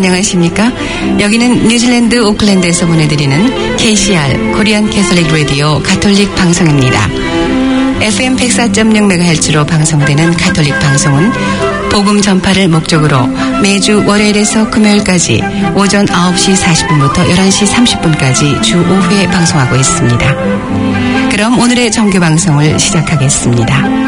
안녕하십니까? 여기는 뉴질랜드 오클랜드에서 보내드리는 KCR 코리안 캐톨릭 라디오 가톨릭 방송입니다. FM 104.6MHz로 방송되는 가톨릭 방송은 복음 전파를 목적으로 매주 월요일에서 금요일까지 오전 9시 40분부터 11시 30분까지 주 5회 방송하고 있습니다. 그럼 오늘의 정규 방송을 시작하겠습니다.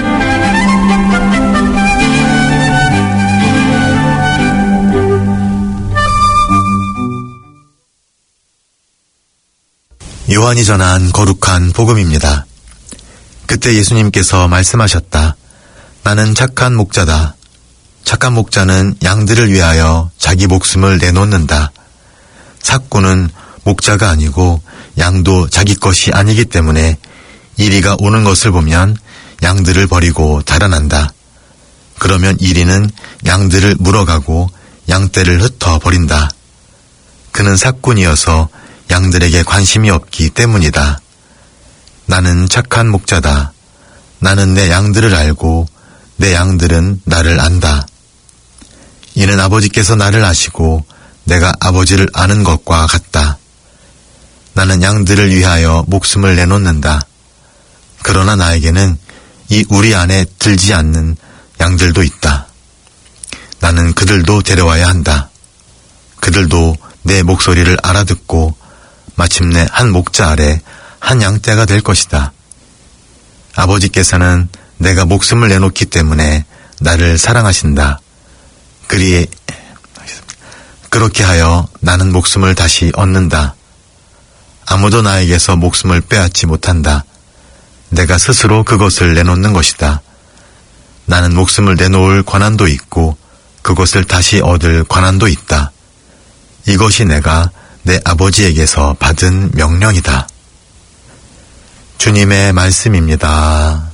요한이 전한 거룩한 복음입니다. 그때 예수님께서 말씀하셨다. 나는 착한 목자다. 착한 목자는 양들을 위하여 자기 목숨을 내놓는다. 삭구는 목자가 아니고 양도 자기 것이 아니기 때문에 이리가 오는 것을 보면 양들을 버리고 달아난다. 그러면 이리는 양들을 물어가고 양떼를 흩어 버린다. 그는 삭군이어서 양들에게 관심이 없기 때문이다. 나는 착한 목자다. 나는 내 양들을 알고 내 양들은 나를 안다. 이는 아버지께서 나를 아시고 내가 아버지를 아는 것과 같다. 나는 양들을 위하여 목숨을 내놓는다. 그러나 나에게는 이 우리 안에 들지 않는 양들도 있다. 나는 그들도 데려와야 한다. 그들도 내 목소리를 알아듣고 마침내 한 목자 아래 한 양떼가 될 것이다. 아버지께서는 내가 목숨을 내놓기 때문에 나를 사랑하신다. 그렇게 하여 나는 목숨을 다시 얻는다. 아무도 나에게서 목숨을 빼앗지 못한다. 내가 스스로 그것을 내놓는 것이다. 나는 목숨을 내놓을 권한도 있고 그것을 다시 얻을 권한도 있다. 이것이 내가 내 아버지에게서 받은 명령이다. 주님의 말씀입니다.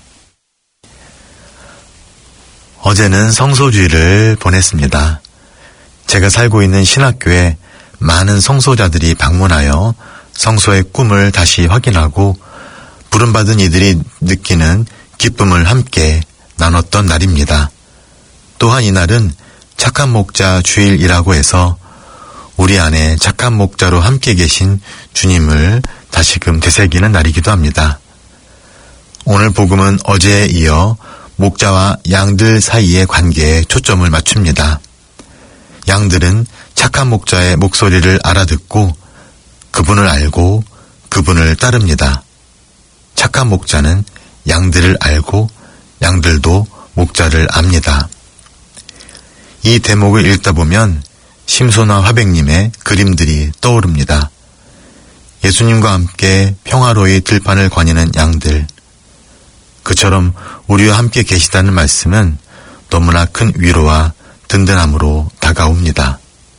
어제는 성소주일을 보냈습니다. 제가 살고 있는 신학교에 많은 성소자들이 방문하여 성소의 꿈을 다시 확인하고 부름받은 이들이 느끼는 기쁨을 함께 나눴던 날입니다. 또한 이날은 착한 목자 주일이라고 해서 우리 안에 착한 목자로 함께 계신 주님을 다시금 되새기는 날이기도 합니다. 오늘 복음은 어제에 이어 목자와 양들 사이의 관계에 초점을 맞춥니다. 양들은 착한 목자의 목소리를 알아듣고 그분을 알고 그분을 따릅니다. 착한 목자는 양들을 알고 양들도 목자를 압니다. 이 대목을 읽다 보면 심소나 화백님의 그림들이 떠오릅니다. 예수님과 함께 평화로이 들판을 거니는 양들. 그처럼 우리와 함께 계시다는 말씀은 너무나 큰 위로와 든든함으로 다가옵니다.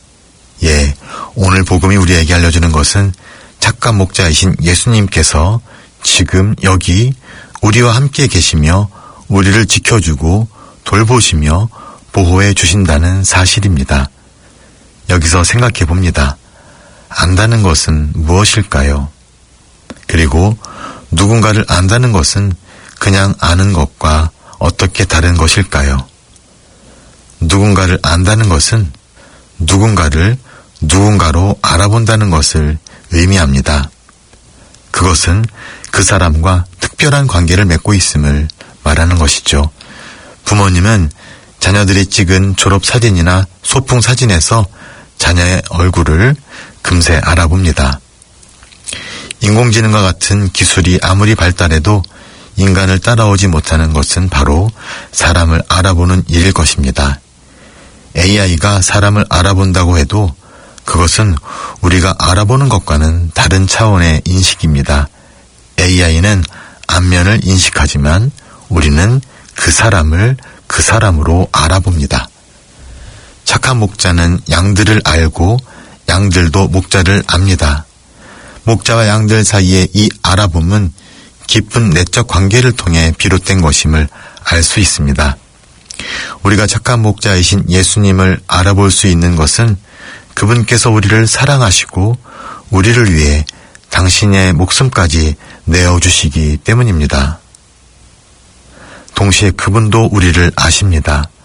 오늘 복음이 우리에게 알려주는 것은 착한 목자이신 예수님께서 지금 여기 우리와 함께 계시며 우리를 지켜주고 돌보시며 보호해 주신다는 사실입니다. 여기서 생각해 봅니다. 안다는 것은 무엇일까요? 그리고 누군가를 안다는 것은 그냥 아는 것과 어떻게 다른 것일까요? 누군가를 안다는 것은 누군가를 누군가로 알아본다는 것을 의미합니다. 그것은 그 사람과 특별한 관계를 맺고 있음을 말하는 것이죠. 부모님은 자녀들이 찍은 졸업사진이나 소풍사진에서 자녀의 얼굴을 금세 알아봅니다. 인공지능과 같은 기술이 아무리 발달해도 인간을 따라오지 못하는 것은 바로 사람을 알아보는 일일 것입니다. AI가 사람을 알아본다고 해도 그것은 우리가 알아보는 것과는 다른 차원의 인식입니다. AI는 안면을 인식하지만 우리는 그 사람을 그 사람으로 알아봅니다. 착한 목자는 양들을 알고 양들도 목자를 압니다. 목자와 양들 사이의 이 알아봄은 깊은 내적 관계를 통해 비롯된 것임을 알 수 있습니다. 우리가 착한 목자이신 예수님을 알아볼 수 있는 것은 그분께서 우리를 사랑하시고 우리를 위해 당신의 목숨까지 내어주시기 때문입니다. 동시에 그분도 우리를 아십니다.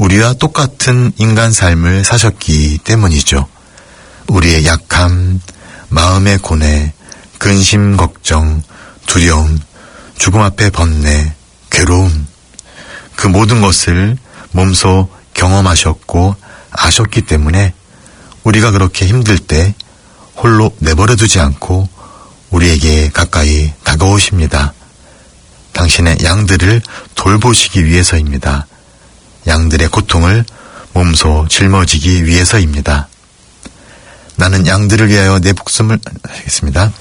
우리와 똑같은 인간 삶을 사셨기 때문이죠. 우리의 약함, 마음의 고뇌, 근심, 걱정, 두려움, 죽음 앞에 번뇌, 괴로움, 그 모든 것을 몸소 경험하셨고 아셨기 때문에 우리가 그렇게 힘들 때 홀로 내버려 두지 않고 우리에게 가까이 다가오십니다. 당신의 양들을 돌보시기 위해서입니다. 양들의 고통을 몸소 짊어지기 위해서입니다. 나는 양들을 위하여 내 목숨을 하겠습니다.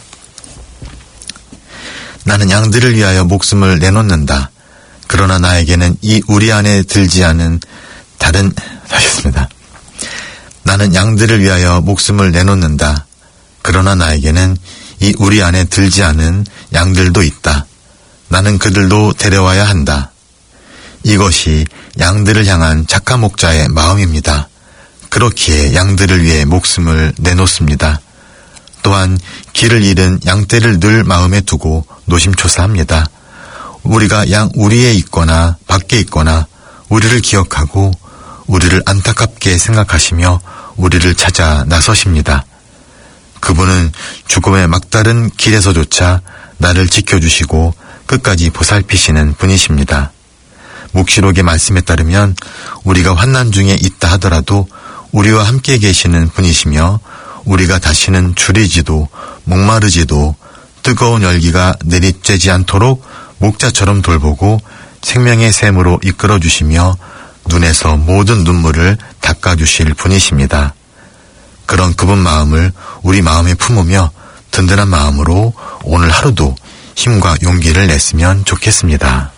나는 양들을 위하여 목숨을 내놓는다. 그러나 나에게는 이 우리 안에 들지 않은 다른 하겠습니다. 나는 양들을 위하여 목숨을 내놓는다. 그러나 나에게는 이 우리 안에 들지 않은 양들도 있다. 나는 그들도 데려와야 한다. 이것이 양들을 향한 착한 목자의 마음입니다. 그렇기에 양들을 위해 목숨을 내놓습니다. 또한 길을 잃은 양떼를 늘 마음에 두고 노심초사합니다. 우리가 양 우리에 있거나 밖에 있거나 우리를 기억하고 우리를 안타깝게 생각하시며 우리를 찾아 나서십니다. 그분은 죽음의 막다른 길에서조차 나를 지켜주시고 끝까지 보살피시는 분이십니다. 묵시록의 말씀에 따르면 우리가 환난 중에 있다 하더라도 우리와 함께 계시는 분이시며 우리가 다시는 줄이지도 목마르지도 뜨거운 열기가 내리쬐지 않도록 목자처럼 돌보고 생명의 샘으로 이끌어주시며 눈에서 모든 눈물을 닦아주실 분이십니다. 그런 그분 마음을 우리 마음에 품으며 든든한 마음으로 오늘 하루도 힘과 용기를 냈으면 좋겠습니다.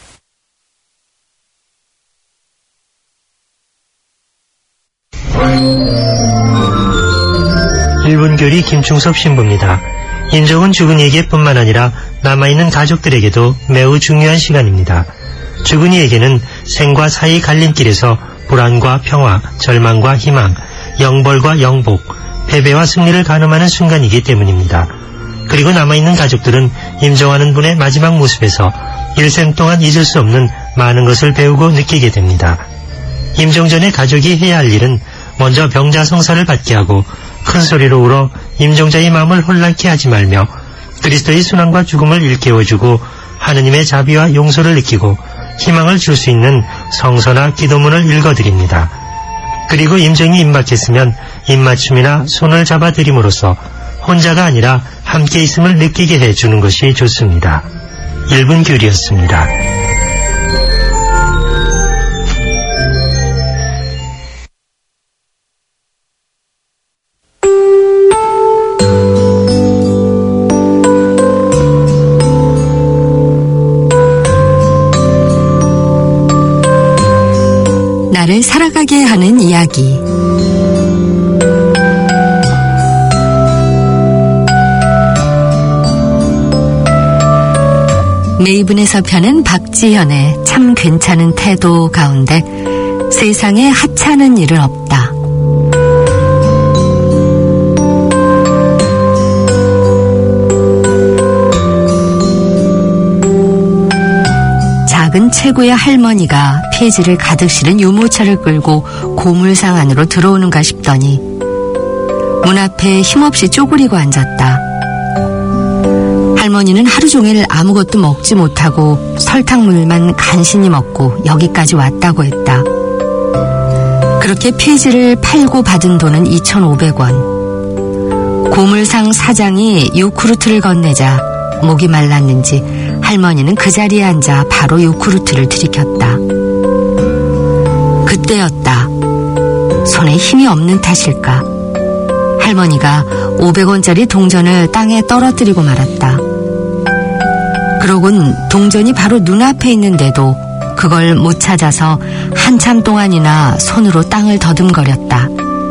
일본교리 김충섭 신부입니다. 인종은 죽은 이에게뿐만 아니라 남아있는 가족들에게도 매우 중요한 시간입니다. 죽은 이에게는 생과 사의 갈림길에서 불안과 평화, 절망과 희망, 영벌과 영복, 패배와 승리를 가늠하는 순간이기 때문입니다. 그리고 남아있는 가족들은 임종하는 분의 마지막 모습에서 일생 동안 잊을 수 없는 많은 것을 배우고 느끼게 됩니다. 임종 전에 가족이 해야 할 일은 먼저 병자 성사를 받게 하고 큰 소리로 울어 임종자의 마음을 혼란케 하지 말며 그리스도의 순환과 죽음을 일깨워주고 하느님의 자비와 용서를 느끼고 희망을 줄 수 있는 성서나 기도문을 읽어드립니다. 그리고 임종이 임박했으면 입맞춤이나 손을 잡아드림으로써 혼자가 아니라 함께 있음을 느끼게 해주는 것이 좋습니다. 1분 교리였습니다. 나를 살아가게 하는 이야기. 메이븐에서 펴는 박지현의 참 괜찮은 태도 가운데 세상에 하찮은 일은 없다. 작은 체구의 할머니가 폐지를 가득 실은 유모차를 끌고 고물상 안으로 들어오는가 싶더니 문 앞에 힘없이 쪼그리고 앉았다. 할머니는 하루 종일 아무것도 먹지 못하고 설탕물만 간신히 먹고 여기까지 왔다고 했다. 그렇게 폐지를 팔고 받은 돈은 2,500원. 고물상 사장이 요구르트를 건네자 목이 말랐는지 할머니는 그 자리에 앉아 바로 요구르트를 들이켰다. 그때였다. 손에 힘이 없는 탓일까. 할머니가 500원짜리 동전을 땅에 떨어뜨리고 말았다. 그러곤 동전이 바로 눈앞에 있는데도 그걸 못 찾아서 한참 동안이나 손으로 땅을 더듬거렸다.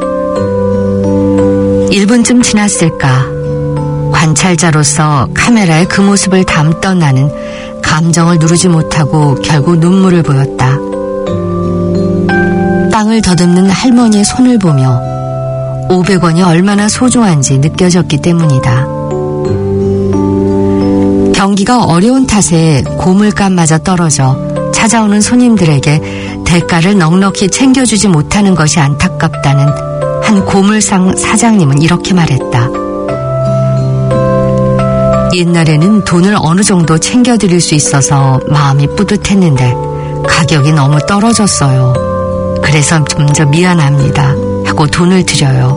1분쯤 지났을까. 관찰자로서 카메라에 그 모습을 담던 나는 감정을 누르지 못하고 결국 눈물을 보였다. 땅을 더듬는 할머니의 손을 보며 500원이 얼마나 소중한지 느껴졌기 때문이다. 경기가 어려운 탓에 고물값마저 떨어져 찾아오는 손님들에게 대가를 넉넉히 챙겨주지 못하는 것이 안타깝다는 한 고물상 사장님은 이렇게 말했다. 옛날에는 돈을 어느 정도 챙겨드릴 수 있어서 마음이 뿌듯했는데 가격이 너무 떨어졌어요. 그래서 점점 미안합니다 하고 돈을 드려요.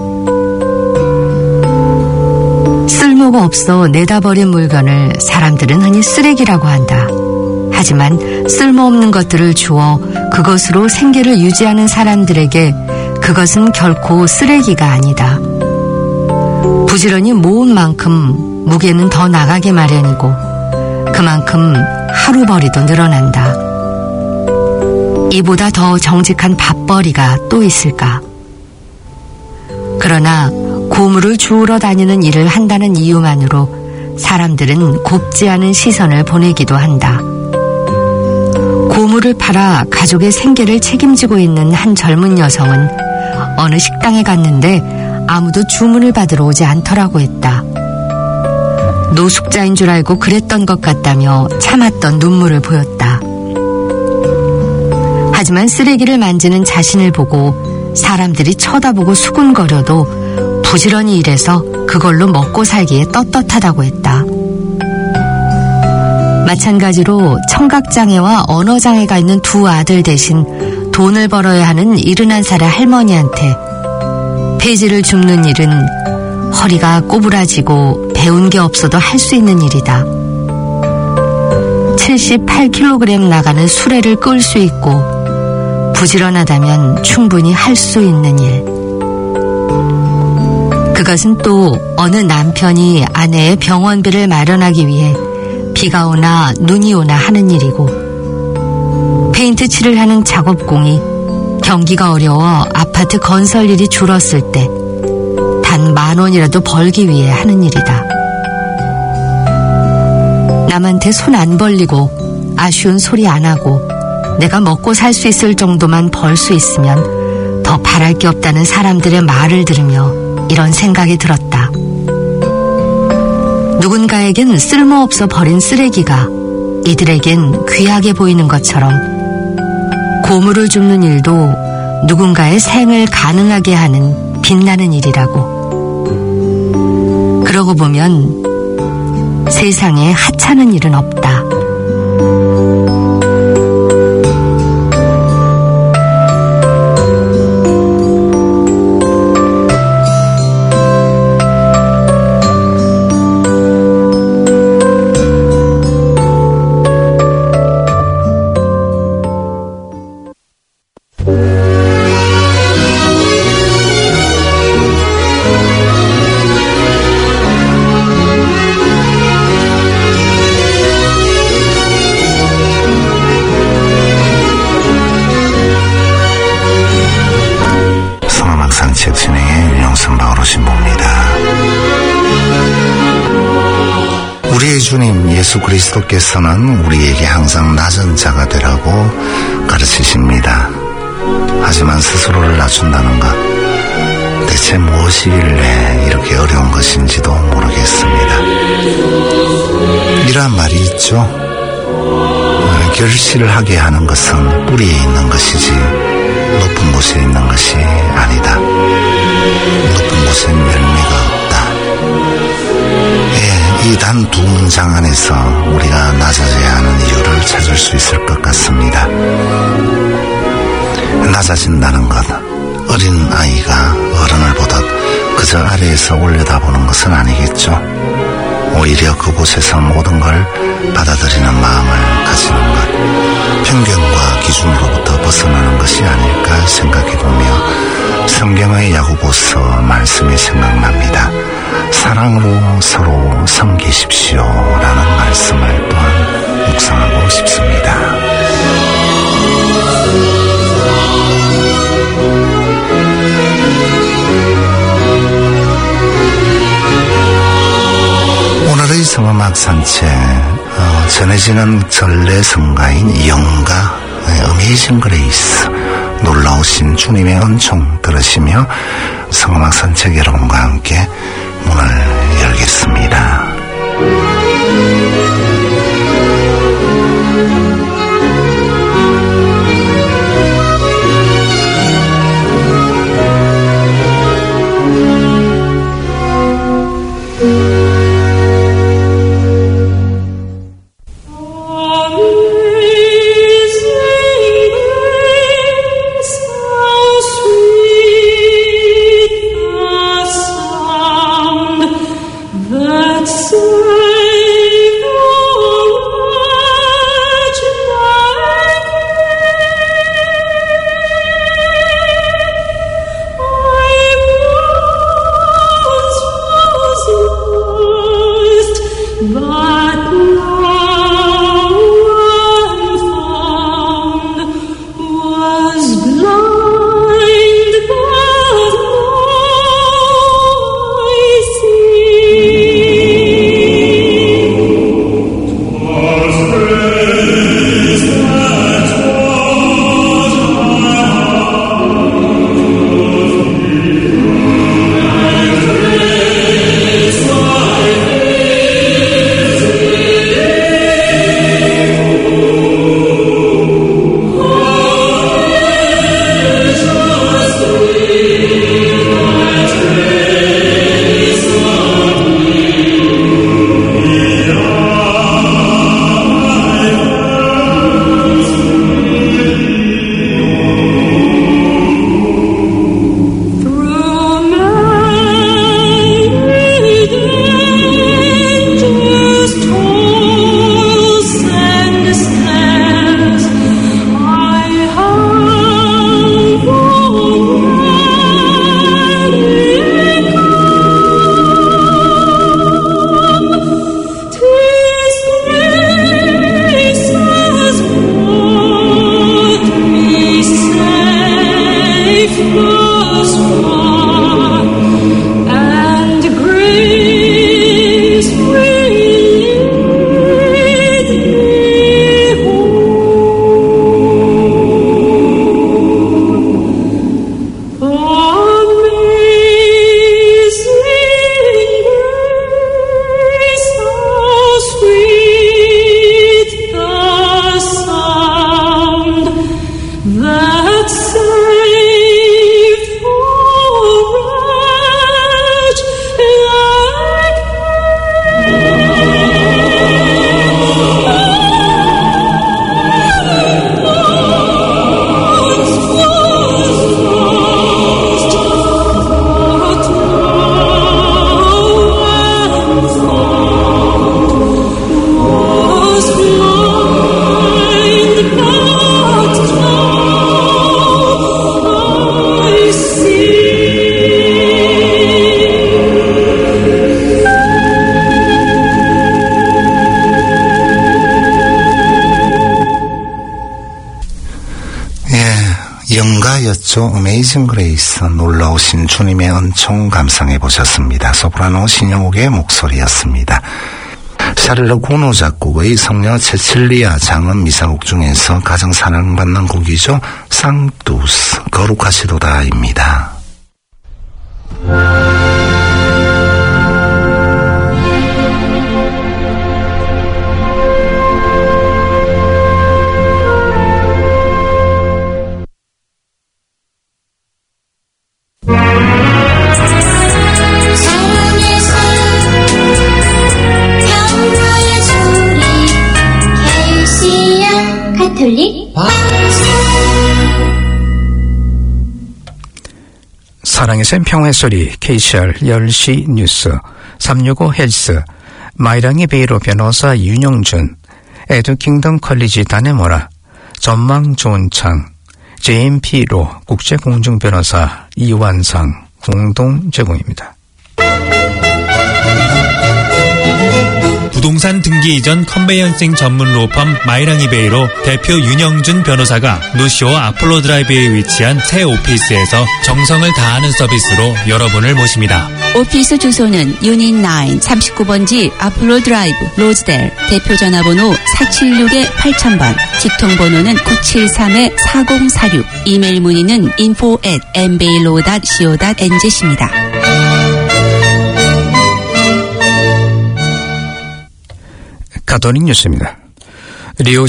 쓸모가 없어 내다버린 물건을 사람들은 흔히 쓰레기라고 한다. 하지만 쓸모없는 것들을 주어 그것으로 생계를 유지하는 사람들에게 그것은 결코 쓰레기가 아니다. 부지런히 모은 만큼 무게는 더 나가게 마련이고 그만큼 하루벌이도 늘어난다. 이보다 더 정직한 밥벌이가 또 있을까? 그러나 고물을 주우러 다니는 일을 한다는 이유만으로 사람들은 곱지 않은 시선을 보내기도 한다. 고물을 팔아 가족의 생계를 책임지고 있는 한 젊은 여성은 어느 식당에 갔는데 아무도 주문을 받으러 오지 않더라고 했다. 노숙자인 줄 알고 그랬던 것 같다며 참았던 눈물을 보였다. 하지만 쓰레기를 만지는 자신을 보고 사람들이 쳐다보고 수군거려도 부지런히 일해서 그걸로 먹고 살기에 떳떳하다고 했다. 마찬가지로 청각장애와 언어장애가 있는 두 아들 대신 돈을 벌어야 하는 71살의 할머니한테 폐지를 줍는 일은 허리가 꼬부라지고 배운 게 없어도 할 수 있는 일이다. 78kg 나가는 수레를 끌 수 있고 부지런하다면 충분히 할 수 있는 일. 그것은 또 어느 남편이 아내의 병원비를 마련하기 위해 비가 오나 눈이 오나 하는 일이고 페인트 칠을 하는 작업공이 경기가 어려워 아파트 건설 일이 줄었을 때 단 10,000원이라도 벌기 위해 하는 일이다. 남한테 손 안 벌리고 아쉬운 소리 안 하고 내가 먹고 살 수 있을 정도만 벌 수 있으면 더 바랄 게 없다는 사람들의 말을 들으며 이런 생각이 들었다. 누군가에겐 쓸모없어 버린 쓰레기가 이들에겐 귀하게 보이는 것처럼 고물을 줍는 일도 누군가의 생을 가능하게 하는 빛나는 일이라고. 그러고 보면 세상에 하찮은 일은 없다. 우리의 주님 예수 그리스도께서는 우리에게 항상 낮은 자가 되라고 가르치십니다. 하지만 스스로를 낮춘다는 것, 대체 무엇이길래 이렇게 어려운 것인지도 모르겠습니다. 이런 말이 있죠. 결실을 하게 하는 것은 뿌리에 있는 것이지 높은 곳에 있는 것이 아니다. 높은 곳엔 열매가 없다. 이 단 두 문장 안에서 우리가 낮아져야 하는 이유를 찾을 수 있을 것 같습니다. 낮아진다는 것, 어린 아이가 어른을 보듯 그저 아래에서 올려다보는 것은 아니겠죠. 오히려 그곳에서 모든 걸 받아들이는 마음을 가지는 것, 편견과 기준으로부터 벗어나는 것이 아닐까 생각해보며 성경의 야고보서 말씀이 생각납니다. 사랑으로 서로 섬기십시오 라는 말씀을 또한 묵상하고 싶습니다. 오늘의 성음악 산책, 전해지는 전래성가인 영가 어메이징 그레이스, 놀라우신 주님의 은총 들으시며 성음악 산책 여러분과 함께 문을 열겠습니다. 영가였죠. 어메이징 그레이스, 놀라우신 주님의 은총 감상해 보셨습니다. 소프라노 신영옥의 목소리였습니다. 샤를로 고노 작곡의 성녀 체칠리아 장은 미사곡 중에서 가장 사랑받는 곡이죠. 상투스, 거룩하시도다입니다. 사랑의 샘 평화의 소리 KCR 10시 뉴스 365 헬스 마이랑이 베이로 변호사 윤영준 에듀킹덤 컬리지 다네모라 전망 좋은 창 JMP로 국제공중변호사 이완상 공동 제공입니다. 부동산 등기 이전 컨베이언싱 전문 로펌 마이랑이베이로 대표 윤영준 변호사가 노쇼 아폴로 드라이브에 위치한 새 오피스에서 정성을 다하는 서비스로 여러분을 모십니다. 오피스 주소는 유닛 9 39번지 아폴로 드라이브 로즈델, 대표 전화번호 476-8000번, 직통번호는 973-4046, 이메일 문의는 info@mbailo.co.nz입니다. 가톨릭 뉴스입니다. 레오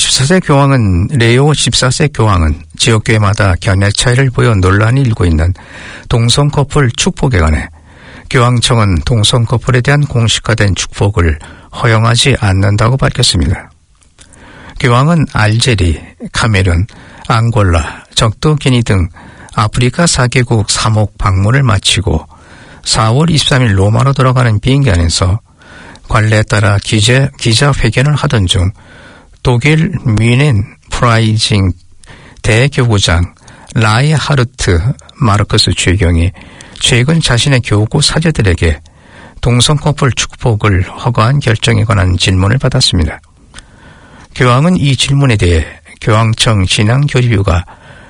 14세 교황은 지역교회마다 견해 차이를 보여 논란이 일고 있는 동성 커플 축복에 관해 교황청은 동성 커플에 대한 공식화된 축복을 허용하지 않는다고 밝혔습니다. 교황은 알제리, 카메룬, 앙골라, 적도 기니 등 아프리카 4개국 3억 방문을 마치고 4월 23일 로마로 돌아가는 비행기 안에서 관례에 따라 기자회견을 하던 중 독일 뮌헨 프라이징 대교구장 라이하르트 마르크스 주의경이 최근 자신의 교구 사제들에게 동성 커플 축복을 허가한 결정에 관한 질문을 받았습니다. 교황은 이 질문에 대해 교황청 신앙교리부가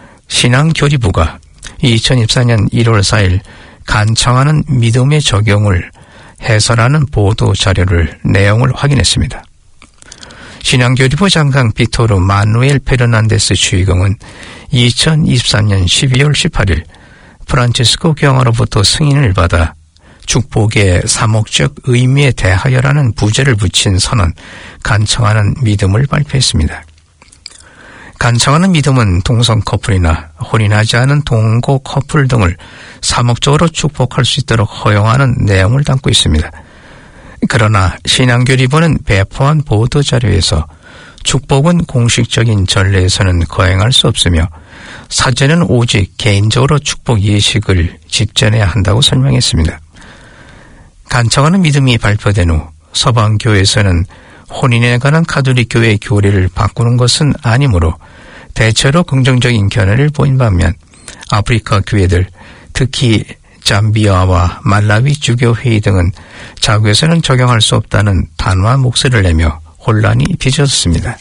2024년 1월 4일 간청하는 믿음의 적용을 해설하는 보도 자료를 내용을 확인했습니다. 신앙교리부 장관 비토르 마누엘 페르난데스 주의경은 2023년 12월 18일 프란치스코 교황으로부터 승인을 받아 축복의 사목적 의미에 대하여라는 부제를 붙인 선언 간청하는 믿음을 발표했습니다. 간청하는 믿음은 동성 커플이나 혼인하지 않은 동거 커플 등을 사목적으로 축복할 수 있도록 허용하는 내용을 담고 있습니다. 그러나 신앙교리부는 배포한 보도자료에서 축복은 공식적인 전례에서는 거행할 수 없으며 사제는 오직 개인적으로 축복 예식을 집전해야 한다고 설명했습니다. 간청하는 믿음이 발표된 후 서방교회에서는 혼인에 관한 가톨릭 교회의 교리를 바꾸는 것은 아니므로 대체로 긍정적인 견해를 보인 반면 아프리카 교회들, 특히 잠비아와 말라위 주교회의 등은 자국에서는 적용할 수 없다는 단호한 목소리를 내며 혼란이 빚어졌습니다.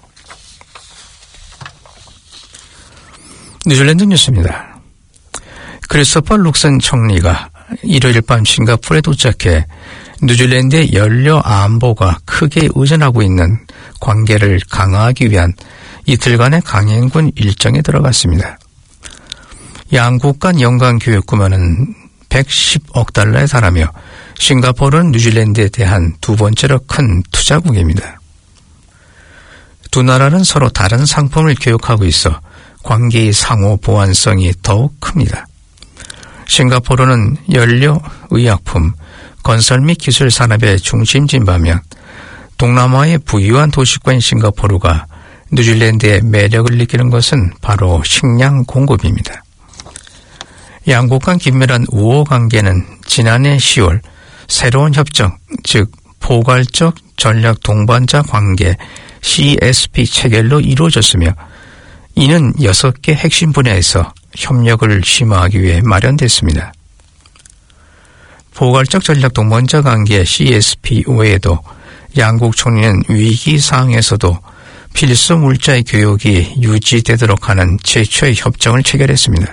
뉴질랜드 뉴스입니다. 크리스토퍼 룩슨 총리가 일요일 밤 싱가포르에 도착해 뉴질랜드의 연료 안보가 크게 의존하고 있는 관계를 강화하기 위한 이틀간의 강행군 일정에 들어갔습니다. 양국 간 연간 교육 규모는 110억 달러에 달하며 싱가포르는 뉴질랜드에 대한 두 번째로 큰 투자국입니다. 두 나라는 서로 다른 상품을 교육하고 있어 관계의 상호 보완성이 더욱 큽니다. 싱가포르는 연료, 의약품, 건설 및 기술 산업의 중심지인 반면 동남아의 부유한 도시권인 싱가포르가 뉴질랜드의 매력을 느끼는 것은 바로 식량 공급입니다. 양국 간 긴밀한 우호 관계는 지난해 10월 새로운 협정, 즉 포괄적 전략 동반자 관계 CSP 체결로 이루어졌으며 이는 6개 핵심 분야에서 협력을 심화하기 위해 마련됐습니다. 포괄적 전략 동반자 관계 CSP 외에도 양국 총리는 위기 상황에서도 필수 물자의 교역이 유지되도록 하는 최초의 협정을 체결했습니다.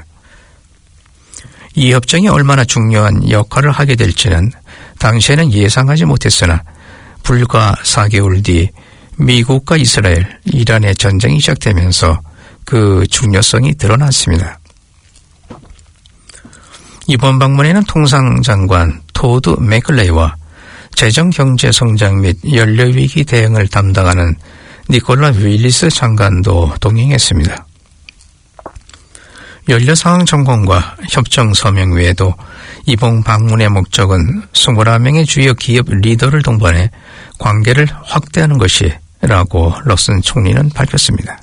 이 협정이 얼마나 중요한 역할을 하게 될지는 당시에는 예상하지 못했으나 불과 4개월 뒤 미국과 이스라엘, 이란의 전쟁이 시작되면서 그 중요성이 드러났습니다. 이번 방문에는 통상장관 토드 맥클레이와 재정경제성장 및 연료위기 대응을 담당하는 니콜라 윌리스 장관도 동행했습니다. 연료상황 점검과 협정 서명 외에도 이번 방문의 목적은 21명의 주요 기업 리더를 동반해 관계를 확대하는 것이라고 럭슨 총리는 밝혔습니다.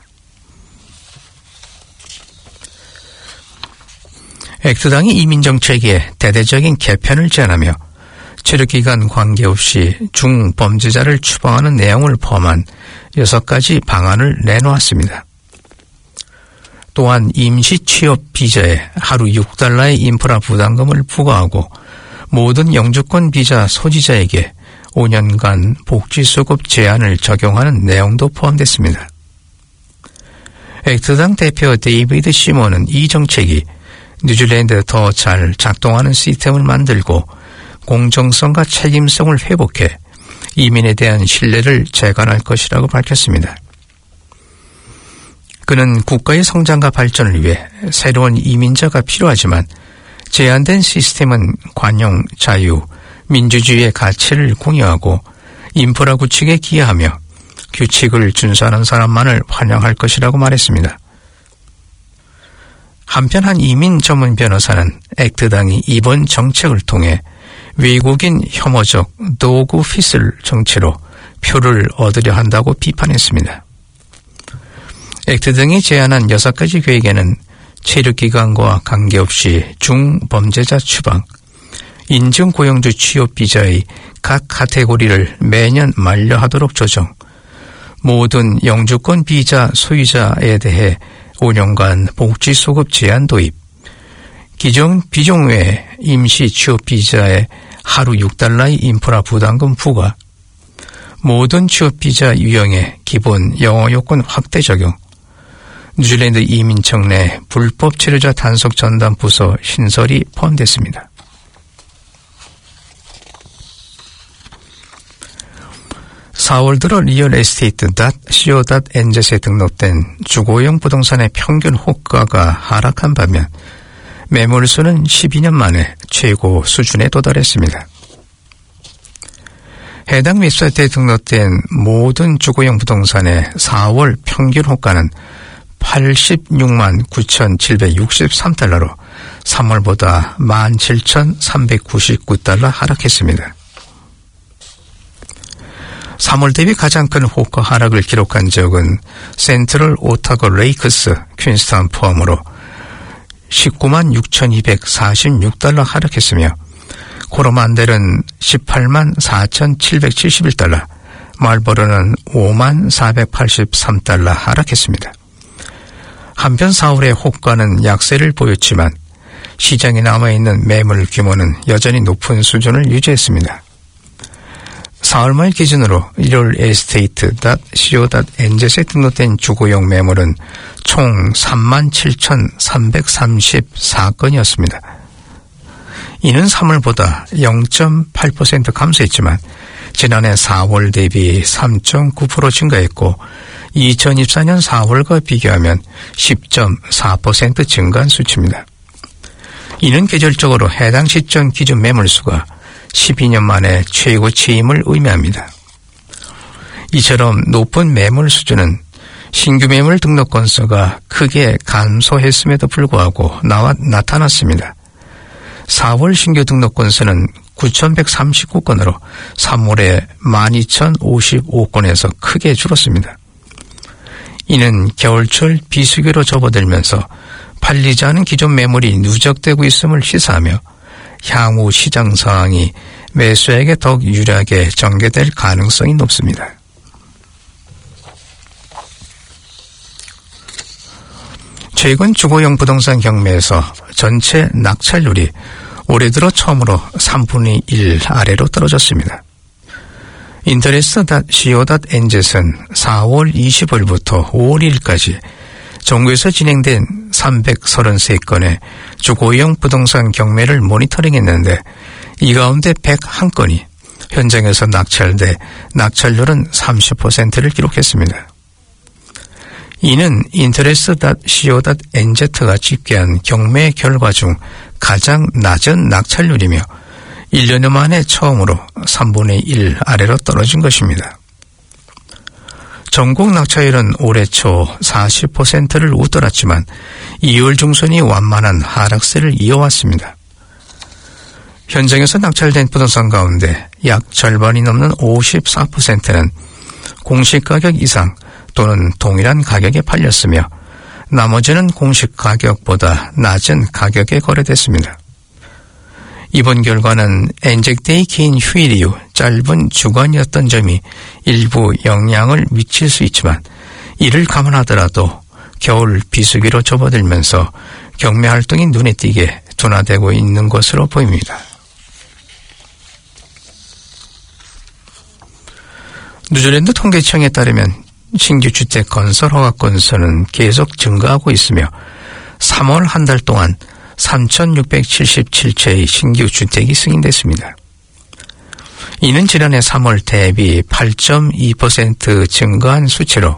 액트당이 이민정책에 대대적인 개편을 제안하며 체류기간 관계없이 중범죄자를 추방하는 내용을 포함한 6가지 방안을 내놓았습니다. 또한 임시 취업 비자에 하루 $6의 인프라 부담금을 부과하고 모든 영주권 비자 소지자에게 5년간 복지수급 제한을 적용하는 내용도 포함됐습니다. 액트당 대표 데이비드 시몬은 이 정책이 뉴질랜드에 더 잘 작동하는 시스템을 만들고 공정성과 책임성을 회복해 이민에 대한 신뢰를 재건할 것이라고 밝혔습니다. 그는 국가의 성장과 발전을 위해 새로운 이민자가 필요하지만 제한된 시스템은 관용, 자유, 민주주의의 가치를 공유하고 인프라 구축에 기여하며 규칙을 준수하는 사람만을 환영할 것이라고 말했습니다. 한편 한 이민 전문 변호사는 액트당이 이번 정책을 통해 외국인 혐오적 도구 핏을 정치로 표를 얻으려 한다고 비판했습니다. 액트당이 제안한 6가지 계획에는 체류기간과 관계없이 중범죄자 추방, 인증고용주 취업비자의 각 카테고리를 매년 만료하도록 조정, 모든 영주권 비자 소유자에 대해 5년간 복지수급 제한 도입, 기존 비종 외 임시 취업비자에 하루 $6의 인프라 부담금 부과, 모든 취업비자 유형의 기본 영어 요건 확대 적용, 뉴질랜드 이민청 내 불법 체류자 단속 전담 부서 신설이 포함됐습니다. (4월) 들어 realestate.co.nz에 등록된 주거용 부동산의 평균 호가가 하락한 반면 매물수는 12년 만에 최고 수준에 도달했습니다. 해당 웹사이트에 등록된 모든 주거용 부동산의 4월 평균 호가는 $86만 9,763로 3월보다 17,399달러 하락했습니다. 3월 대비 가장 큰 호가 하락을 기록한 지역은 센트럴 오타고 레이크스, 퀸스타운 포함으로 19만 6,246달러 하락했으며 코로만델은 18만 4,771달러, 말버른은 5만 483달러 하락했습니다. 한편 4월의 호가는 약세를 보였지만 시장에 남아있는 매물 규모는 여전히 높은 수준을 유지했습니다. 4월 말 기준으로 realestate.co.nz에 등록된 주거용 매물은 총 37,334건이었습니다. 이는 3월보다 0.8% 감소했지만 지난해 4월 대비 3.9% 증가했고 2024년 4월과 비교하면 10.4% 증가한 수치입니다. 이는 계절적으로 해당 시점 기준 매물수가 12년 만에 최고치임을 의미합니다. 이처럼 높은 매물 수준은 신규 매물 등록 건수가 크게 감소했음에도 불구하고 나타났습니다. 4월 신규 등록 건수는 9,139건으로 3월에 12,055건에서 크게 줄었습니다. 이는 겨울철 비수기로 접어들면서 팔리지 않은 기존 매물이 누적되고 있음을 시사하며 향후 시장 상황이 매수에게 더욱 유리하게 전개될 가능성이 높습니다. 최근 주거용 부동산 경매에서 전체 낙찰률이 올해 들어 처음으로 3분의 1 아래로 떨어졌습니다. 인터레스트.co.nz은 4월 20일부터 5월 1일까지 전국에서 진행된 333건의 주거용 부동산 경매를 모니터링했는데 이 가운데 101건이 현장에서 낙찰돼 낙찰률은 30%를 기록했습니다. 이는 인터레스트.co.nz가 집계한 경매 결과 중 가장 낮은 낙찰률이며 1년여 만에 처음으로 3분의 1 아래로 떨어진 것입니다. 전국 낙찰률은 올해 초 40%를 웃돌았지만 2월 중순이 완만한 하락세를 이어왔습니다. 현장에서 낙찰된 부동산 가운데 약 절반이 넘는 54%는 공시가격 이상 또는 동일한 가격에 팔렸으며 나머지는 공시가격보다 낮은 가격에 거래됐습니다. 이번 결과는 엔젝데이 개인 휴일 이후 짧은 주간이었던 점이 일부 영향을 미칠 수 있지만 이를 감안하더라도 겨울 비수기로 접어들면서 경매 활동이 눈에 띄게 둔화되고 있는 것으로 보입니다. 뉴질랜드 통계청에 따르면 신규 주택 건설 허가 건수는 계속 증가하고 있으며 3월 한 달 동안 3,677채의 신규 주택이 승인됐습니다. 이는 지난해 3월 대비 8.2% 증가한 수치로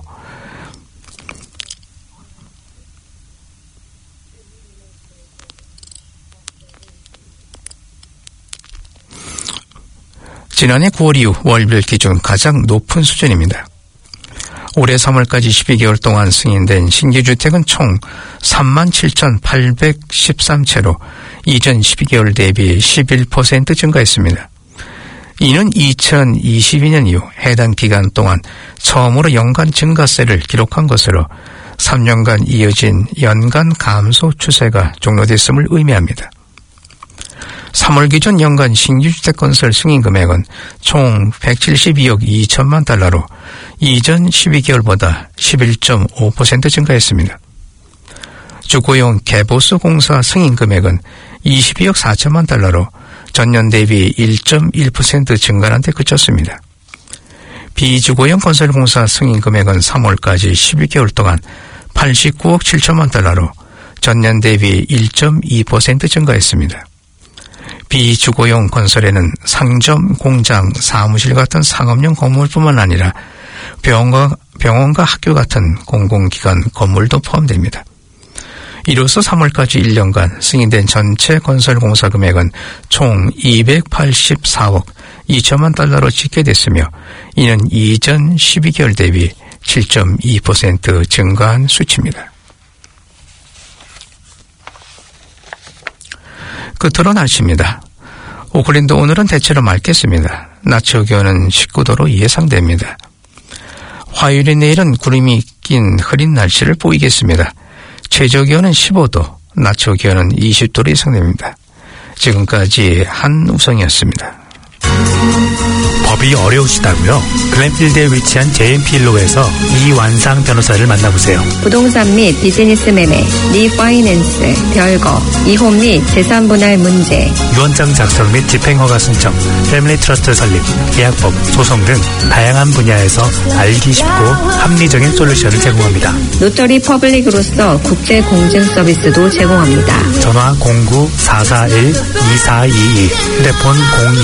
지난해 9월 이후 월별 기준 가장 높은 수준입니다. 올해 3월까지 12개월 동안 승인된 신규 주택은 총 37,813채로 이전 12개월 대비 11% 증가했습니다. 이는 2022년 이후 해당 기간 동안 처음으로 연간 증가세를 기록한 것으로 3년간 이어진 연간 감소 추세가 종료됐음을 의미합니다. 3월 기준 연간 신규 주택 건설 승인 금액은 총 172억 2천만 달러로 이전 12개월보다 11.5% 증가했습니다. 주거용 개보수 공사 승인 금액은 22억 4천만 달러로 전년 대비 1.1% 증가한 데 그쳤습니다. 비주거용 건설 공사 승인 금액은 3월까지 12개월 동안 89억 7천만 달러로 전년 대비 1.2% 증가했습니다. 비주거용 건설에는 상점, 공장, 사무실 같은 상업용 건물뿐만 아니라 병원과 학교 같은 공공기관 건물도 포함됩니다. 이로써 3월까지 1년간 승인된 전체 건설 공사 금액은 총 284억 2천만 달러로 집계됐으며 이는 이전 12개월 대비 7.2% 증가한 수치입니다. 끝으로 날씨입니다. 오클랜드 오늘은 대체로 맑겠습니다. 낮 최고기온은 19도로 예상됩니다. 화요일인 내일은 구름이 낀 흐린 날씨를 보이겠습니다. 최저기온은 15도, 낮 최고기온은 20도로 예상됩니다. 지금까지 한우성이었습니다. 법이 어려우시다고요? 글렌필드에 위치한 JMP일로에서 이완상 변호사를 만나보세요. 부동산 및 비즈니스 매매, 리파이낸스, 별거, 이혼 및 재산 분할 문제, 유언장 작성 및 집행허가 신청, 패밀리 트러스트 설립, 계약법, 소송 등 다양한 분야에서 알기 쉽고 합리적인 솔루션을 제공합니다. 노터리 퍼블릭으로서 국제 공증 서비스도 제공합니다. 전화 09-441-2422, 휴대폰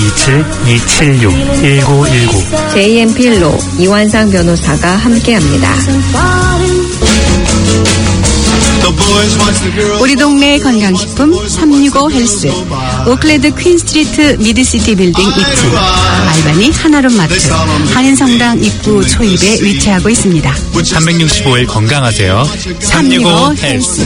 027-276-1919. JMP로 이완상 변호사가 함께합니다. 우리 동네 건강식품 365 헬스, 오클랜드 퀸스트리트 미드시티 빌딩 2층, 알바니 하나룸 마트, 한인성당 입구 초입에 위치하고 있습니다. 365일 건강하세요. 365 헬스.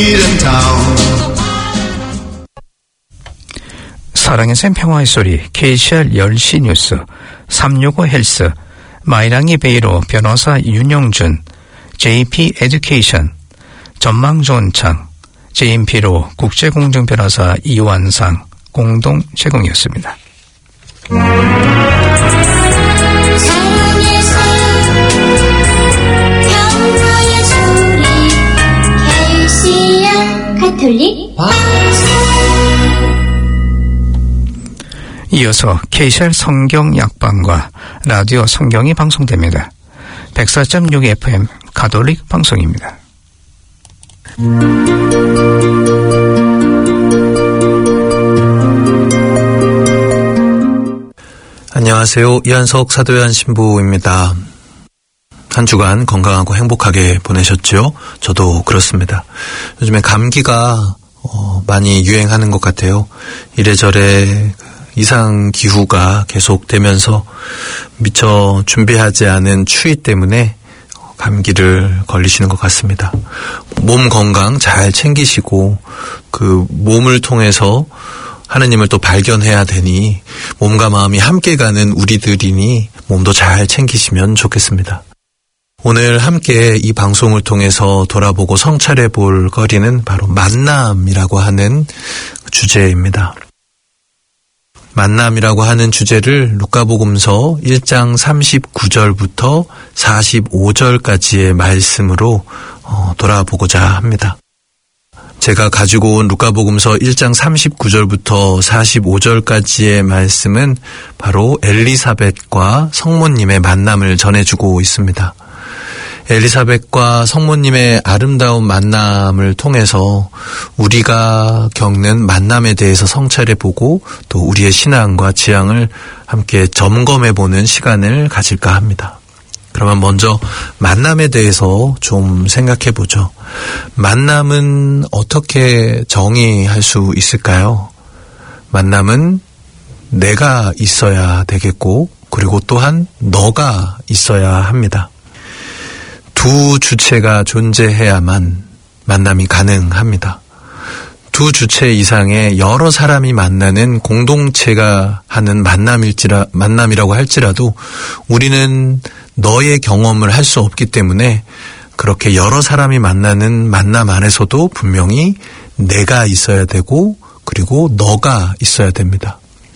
사랑의 샘 평화의 소리 KCR 10시 뉴스 365 헬스 마이랑이 베이로 변호사 윤영준 JP 에듀케이션 전망 좋은 창 JMP로 국제공정 변호사 이완상 공동 제공이었습니다. 가톨릭 이어서 KCR 성경 약방과 라디오 성경이 방송됩니다. 104.6 FM 가톨릭 방송입니다. 안녕하세요. 이한석 사도연 신부입니다. 한 주간 건강하고 행복하게 보내셨죠? 저도 그렇습니다. 요즘에 감기가 많이 유행하는 것 같아요. 이래저래 이상 기후가 계속되면서 미처 준비하지 않은 추위 때문에 감기를 걸리시는 것 같습니다. 몸 건강 잘 챙기시고 그 몸을 통해서 하느님을 또 발견해야 되니 몸과 마음이 함께 가는 우리들이니 몸도 잘 챙기시면 좋겠습니다. 오늘 함께 이 방송을 통해서 돌아보고 성찰해 볼 거리는 바로 만남이라고 하는 주제입니다. 만남이라고 하는 주제를 루카복음서 1장 39절부터 45절까지의 말씀으로 돌아보고자 합니다. 제가 가지고 온 루카복음서 1장 39절부터 45절까지의 말씀은 바로 엘리사벳과 성모님의 만남을 전해주고 있습니다. 엘리사벳과 성모님의 아름다운 만남을 통해서 우리가 겪는 만남에 대해서 성찰해보고 또 우리의 신앙과 지향을 함께 점검해보는 시간을 가질까 합니다. 그러면 먼저 만남에 대해서 좀 생각해보죠. 만남은 어떻게 정의할 수 있을까요? 만남은 내가 있어야 되겠고 그리고 또한 너가 있어야 합니다. 두 주체가 존재해야만 만남이 가능합니다. 두 주체 이상의 여러 사람이 만나는 공동체가 하는 만남이라고 할지라도 우리는 너의 경험을 할 수 없기 때문에 그렇게 여러 사람이 만나는 만남 안에서도 분명히 내가 있어야 되고 그리고 너가 있어야 됩니다.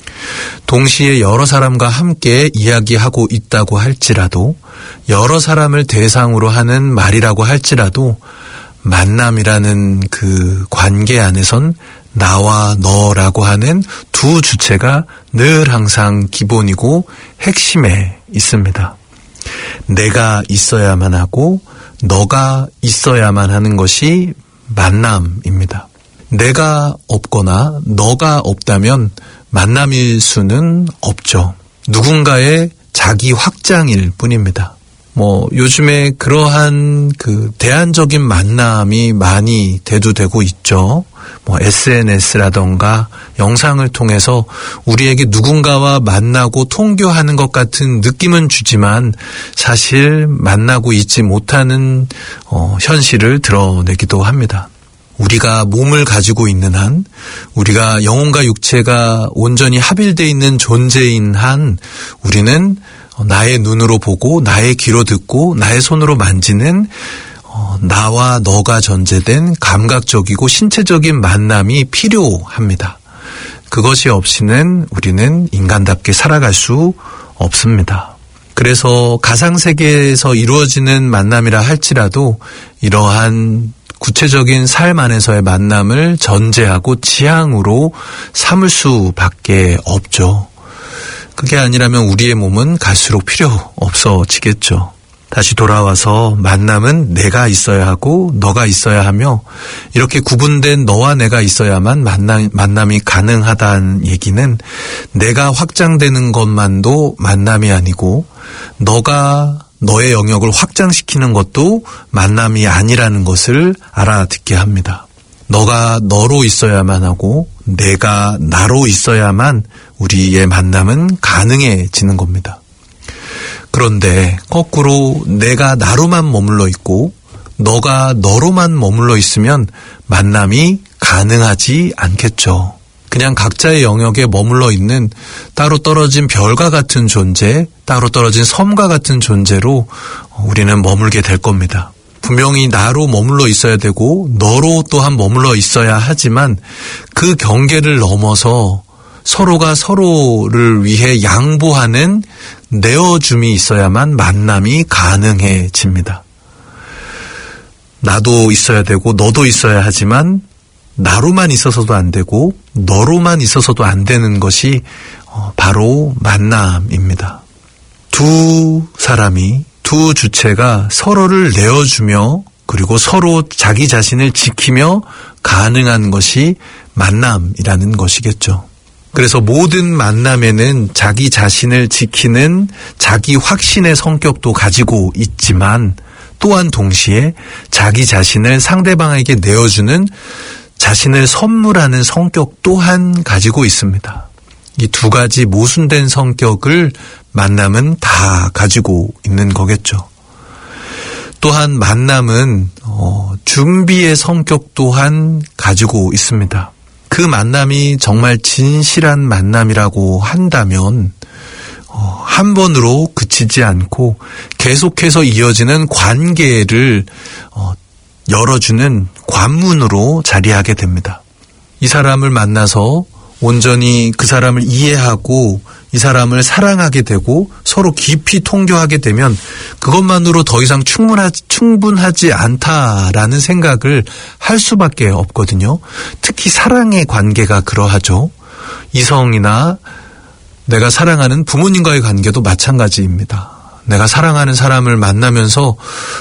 동시에 여러 사람과 함께 이야기하고 있다고 할지라도 여러 사람을 대상으로 하는 말이라고 할지라도 만남이라는 그 관계 안에선 나와 너라고 하는 두 주체가 늘 항상 기본이고 핵심에 있습니다. 내가 있어야만 하고 너가 있어야만 하는 것이 만남입니다. 내가 없거나 너가 없다면 만남일 수는 없죠. 누군가의 자기 확장일 뿐입니다. 요즘에 그러한 그 대안적인 만남이 많이 대두되고 있죠. SNS라던가 영상을 통해서 우리에게 누군가와 만나고 통교하는 것 같은 느낌은 주지만 사실 만나고 있지 못하는 현실을 드러내기도 합니다. 우리가 몸을 가지고 있는 한, 우리가 영혼과 육체가 온전히 합일되어 있는 존재인 한 우리는 나의 눈으로 보고 나의 귀로 듣고 나의 손으로 만지는 나와 너가 전제된 감각적이고 신체적인 만남이 필요합니다. 그것이 없이는 우리는 인간답게 살아갈 수 없습니다. 그래서 가상세계에서 이루어지는 만남이라 할지라도 이러한 구체적인 삶 안에서의 만남을 전제하고 지향으로 삼을 수밖에 없죠. 그게 아니라면 우리의 몸은 갈수록 필요 없어지겠죠. 다시 돌아와서 만남은 내가 있어야 하고 너가 있어야 하며 이렇게 구분된 너와 내가 있어야만 만남이 가능하다는 얘기는 내가 확장되는 것만도 만남이 아니고 너가 너의 영역을 확장시키는 것도 만남이 아니라는 것을 알아듣게 합니다. 너가 너로 있어야만 하고 내가 나로 있어야만 우리의 만남은 가능해지는 겁니다. 그런데 거꾸로 내가 나로만 머물러 있고 너가 너로만 머물러 있으면 만남이 가능하지 않겠죠. 그냥 각자의 영역에 머물러 있는 따로 떨어진 별과 같은 존재, 따로 떨어진 섬과 같은 존재로 우리는 머물게 될 겁니다. 분명히 나로 머물러 있어야 되고 너로 또한 머물러 있어야 하지만 그 경계를 넘어서 서로가 서로를 위해 양보하는 내어줌이 있어야만 만남이 가능해집니다. 나도 있어야 되고 너도 있어야 하지만 나로만 있어서도 안 되고 너로만 있어서도 안 되는 것이 바로 만남입니다. 두 사람이, 두 주체가 서로를 내어주며 그리고 서로 자기 자신을 지키며 가능한 것이 만남이라는 것이겠죠. 그래서 모든 만남에는 자기 자신을 지키는 자기 확신의 성격도 가지고 있지만 또한 동시에 자기 자신을 상대방에게 내어주는 자신을 선물하는 성격 또한 가지고 있습니다. 이 두 가지 모순된 성격을 만남은 다 가지고 있는 거겠죠. 또한 만남은 준비의 성격 또한 가지고 있습니다. 그 만남이 정말 진실한 만남이라고 한다면 한 번으로 그치지 않고 계속해서 이어지는 관계를 열어주는 관문으로 자리하게 됩니다. 이 사람을 만나서 온전히 그 사람을 이해하고 이 사람을 사랑하게 되고 서로 깊이 통교하게 되면 그것만으로 더 이상 충분하지 않다라는 생각을 할 수밖에 없거든요. 특히 사랑의 관계가 그러하죠. 이성이나 내가 사랑하는 부모님과의 관계도 마찬가지입니다. 내가 사랑하는 사람을 만나면서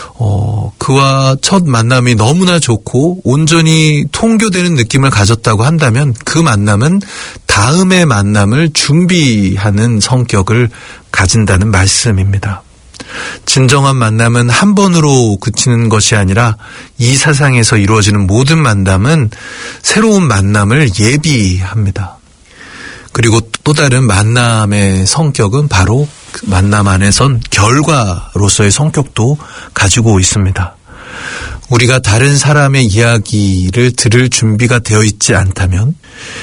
그와 첫 만남이 너무나 좋고 온전히 통교되는 느낌을 가졌다고 한다면 그 만남은 다음의 만남을 준비하는 성격을 가진다는 말씀입니다. 진정한 만남은 한 번으로 그치는 것이 아니라 이 세상에서 이루어지는 모든 만남은 새로운 만남을 예비합니다. 그리고 또 다른 만남의 성격은 바로 만남 안에선 결과로서의 성격도 가지고 있습니다. 우리가 다른 사람의 이야기를 들을 준비가 되어 있지 않다면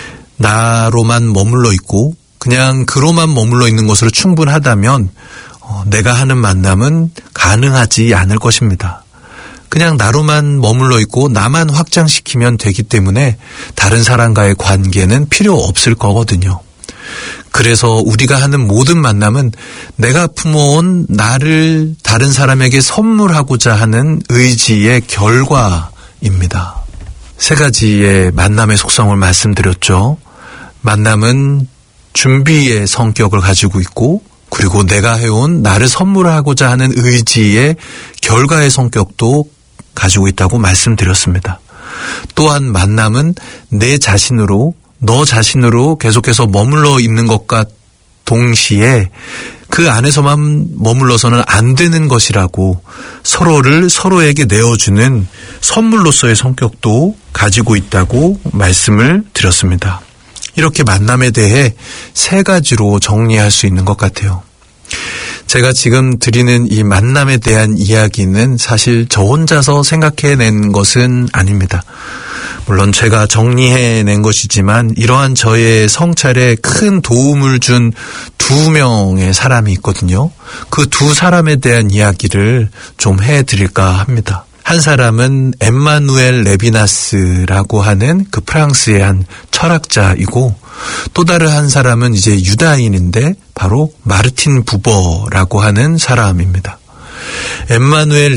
나로만 머물러 있고 그냥 그로만 머물러 있는 것으로 충분하다면 내가 하는 만남은 가능하지 않을 것입니다. 그냥 나로만 머물러 있고 나만 확장시키면 되기 때문에 다른 사람과의 관계는 필요 없을 거거든요. 그래서 우리가 하는 모든 만남은 내가 품어온 나를 다른 사람에게 선물하고자 하는 의지의 결과입니다. 세 가지의 만남의 속성을 말씀드렸죠. 만남은 준비의 성격을 가지고 있고 그리고 내가 해온 나를 선물하고자 하는 의지의 결과의 성격도 가지고 있다고 말씀드렸습니다. 또한 만남은 내 자신으로 너 자신으로 계속해서 머물러 있는 것과 동시에 그 안에서만 머물러서는 안 되는 것이라고 서로를 서로에게 내어주는 선물로서의 성격도 가지고 있다고 말씀을 드렸습니다. 이렇게 만남에 대해 세 가지로 정리할 수 있는 것 같아요. 제가 지금 드리는 이 만남에 대한 이야기는 사실 저 혼자서 생각해낸 것은 아닙니다. 물론 제가 정리해낸 것이지만 이러한 저의 성찰에 큰 도움을 준 두 명의 사람이 있거든요. 그 두 사람에 대한 이야기를 좀 해드릴까 합니다. 한 사람은 엠마누엘 레비나스라고 하는 그 프랑스의 한 철학자이고 또 다른 한 사람은 이제 유다인인데 바로 마르틴 부버라고 하는 사람입니다. 엠마누엘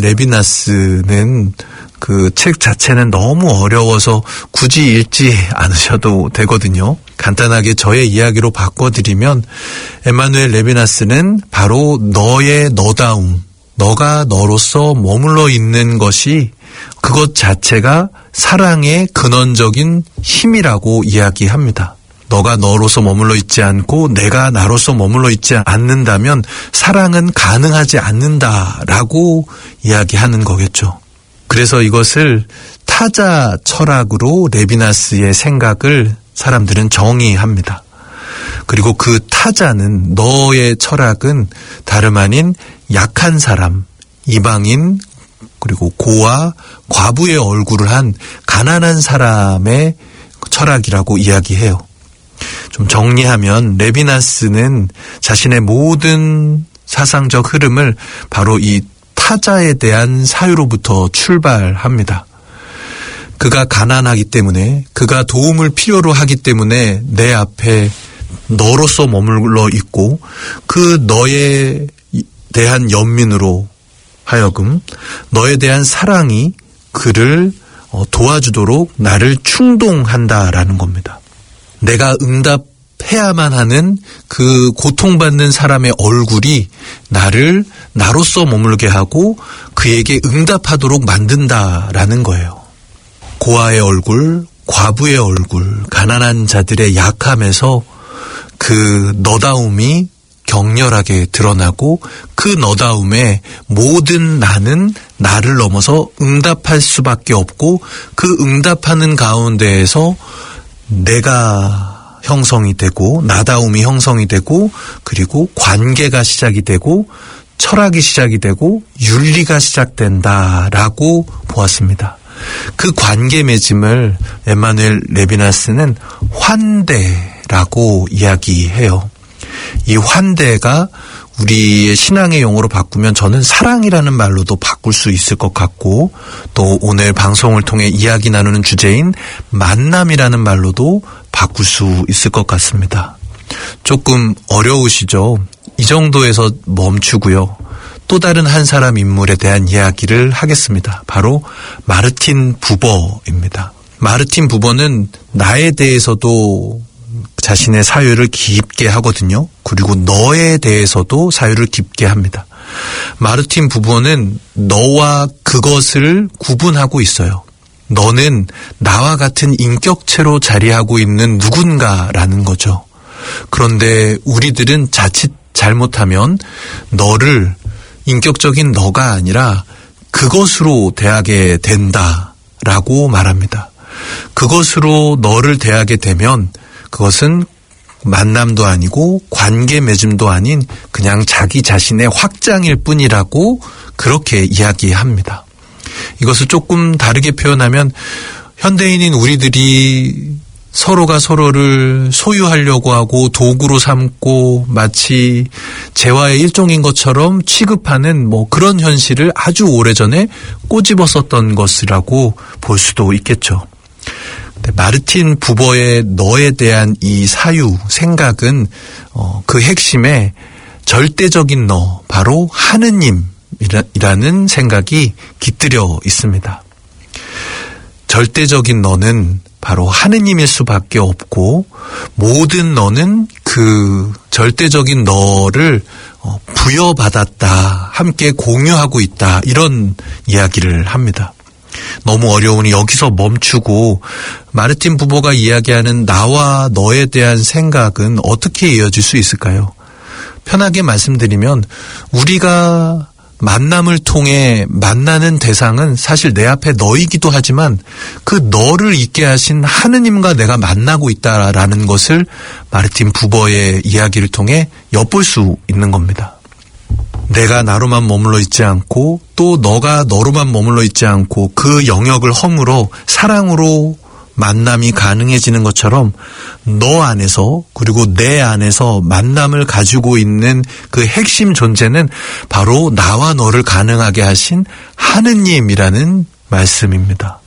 레비나스는 그 책 자체는 너무 어려워서 굳이 읽지 않으셔도 되거든요. 간단하게 저의 이야기로 바꿔드리면 엠마누엘 레비나스는 바로 너의 너다움, 너가 너로서 머물러 있는 것이 그것 자체가 사랑의 근원적인 힘이라고 이야기합니다. 너가 너로서 머물러 있지 않고 내가 나로서 머물러 있지 않는다면 사랑은 가능하지 않는다라고 이야기하는 거겠죠. 그래서 이것을 타자 철학으로 레비나스의 생각을 사람들은 정의합니다. 그리고 그 타자는, 너의 철학은 다름 아닌 약한 사람, 이방인, 그리고 고아, 과부의 얼굴을 한 가난한 사람의 철학이라고 이야기해요. 좀 정리하면 레비나스는 자신의 모든 사상적 흐름을 바로 이 타자에 대한 사유로부터 출발합니다. 그가 가난하기 때문에, 그가 도움을 필요로 하기 때문에 내 앞에 너로서 머물러 있고, 그 너에 대한 연민으로 하여금 너에 대한 사랑이 그를 도와주도록 나를 충동한다라는 겁니다. 내가 응답해야만 하는 그 고통받는 사람의 얼굴이 나를 나로서 머물게 하고 그에게 응답하도록 만든다라는 거예요. 고아의 얼굴, 과부의 얼굴, 가난한 자들의 약함에서 그 너다움이 격렬하게 드러나고, 그 너다움에 모든 나는 나를 넘어서 응답할 수밖에 없고, 그 응답하는 가운데에서 내가 형성이 되고, 나다움이 형성이 되고, 그리고 관계가 시작이 되고, 철학이 시작이 되고, 윤리가 시작된다라고 보았습니다. 그 관계 맺음을 에마누엘 레비나스는 환대라고 이야기해요. 이 환대가 우리의 신앙의 용어로 바꾸면 저는 사랑이라는 말로도 바꿀 수 있을 것 같고, 또 오늘 방송을 통해 이야기 나누는 주제인 만남이라는 말로도 바꿀 수 있을 것 같습니다. 조금 어려우시죠? 이 정도에서 멈추고요. 또 다른 한 사람 인물에 대한 이야기를 하겠습니다. 바로 마르틴 부버입니다. 마르틴 부버는 나에 대해서도 자신의 사유를 깊게 하거든요. 그리고 너에 대해서도 사유를 깊게 합니다. 마르틴 부버는 너와 그것을 구분하고 있어요. 너는 나와 같은 인격체로 자리하고 있는 누군가라는 거죠. 그런데 우리들은 자칫 잘못하면 너를 인격적인 너가 아니라 그것으로 대하게 된다라고 말합니다. 그것으로 너를 대하게 되면 그것은 만남도 아니고 관계 맺음도 아닌 그냥 자기 자신의 확장일 뿐이라고 그렇게 이야기합니다. 이것을 조금 다르게 표현하면 현대인인 우리들이 서로가 서로를 소유하려고 하고 도구로 삼고 마치 재화의 일종인 것처럼 취급하는 그런 현실을 아주 오래전에 꼬집었었던 것이라고 볼 수도 있겠죠. 마르틴 부버의 너에 대한 이 사유, 생각은 그 핵심에 절대적인 너, 바로 하느님이라는 생각이 깃들여 있습니다. 절대적인 너는 바로 하느님일 수밖에 없고, 모든 너는 그 절대적인 너를 부여받았다, 함께 공유하고 있다, 이런 이야기를 합니다. 너무 어려우니 여기서 멈추고 마르틴 부버가 이야기하는 나와 너에 대한 생각은 어떻게 이어질 수 있을까요? 편하게 말씀드리면 우리가 만남을 통해 만나는 대상은 사실 내 앞에 너이기도 하지만 그 너를 있게 하신 하느님과 내가 만나고 있다라는 것을 마르틴 부버의 이야기를 통해 엿볼 수 있는 겁니다. 내가 나로만 머물러 있지 않고 또 너가 너로만 머물러 있지 않고 그 영역을 허물어 사랑으로 만남이 가능해지는 것처럼 너 안에서 그리고 내 안에서 만남을 가지고 있는 그 핵심 존재는 바로 나와 너를 가능하게 하신 하느님이라는 말씀입니다.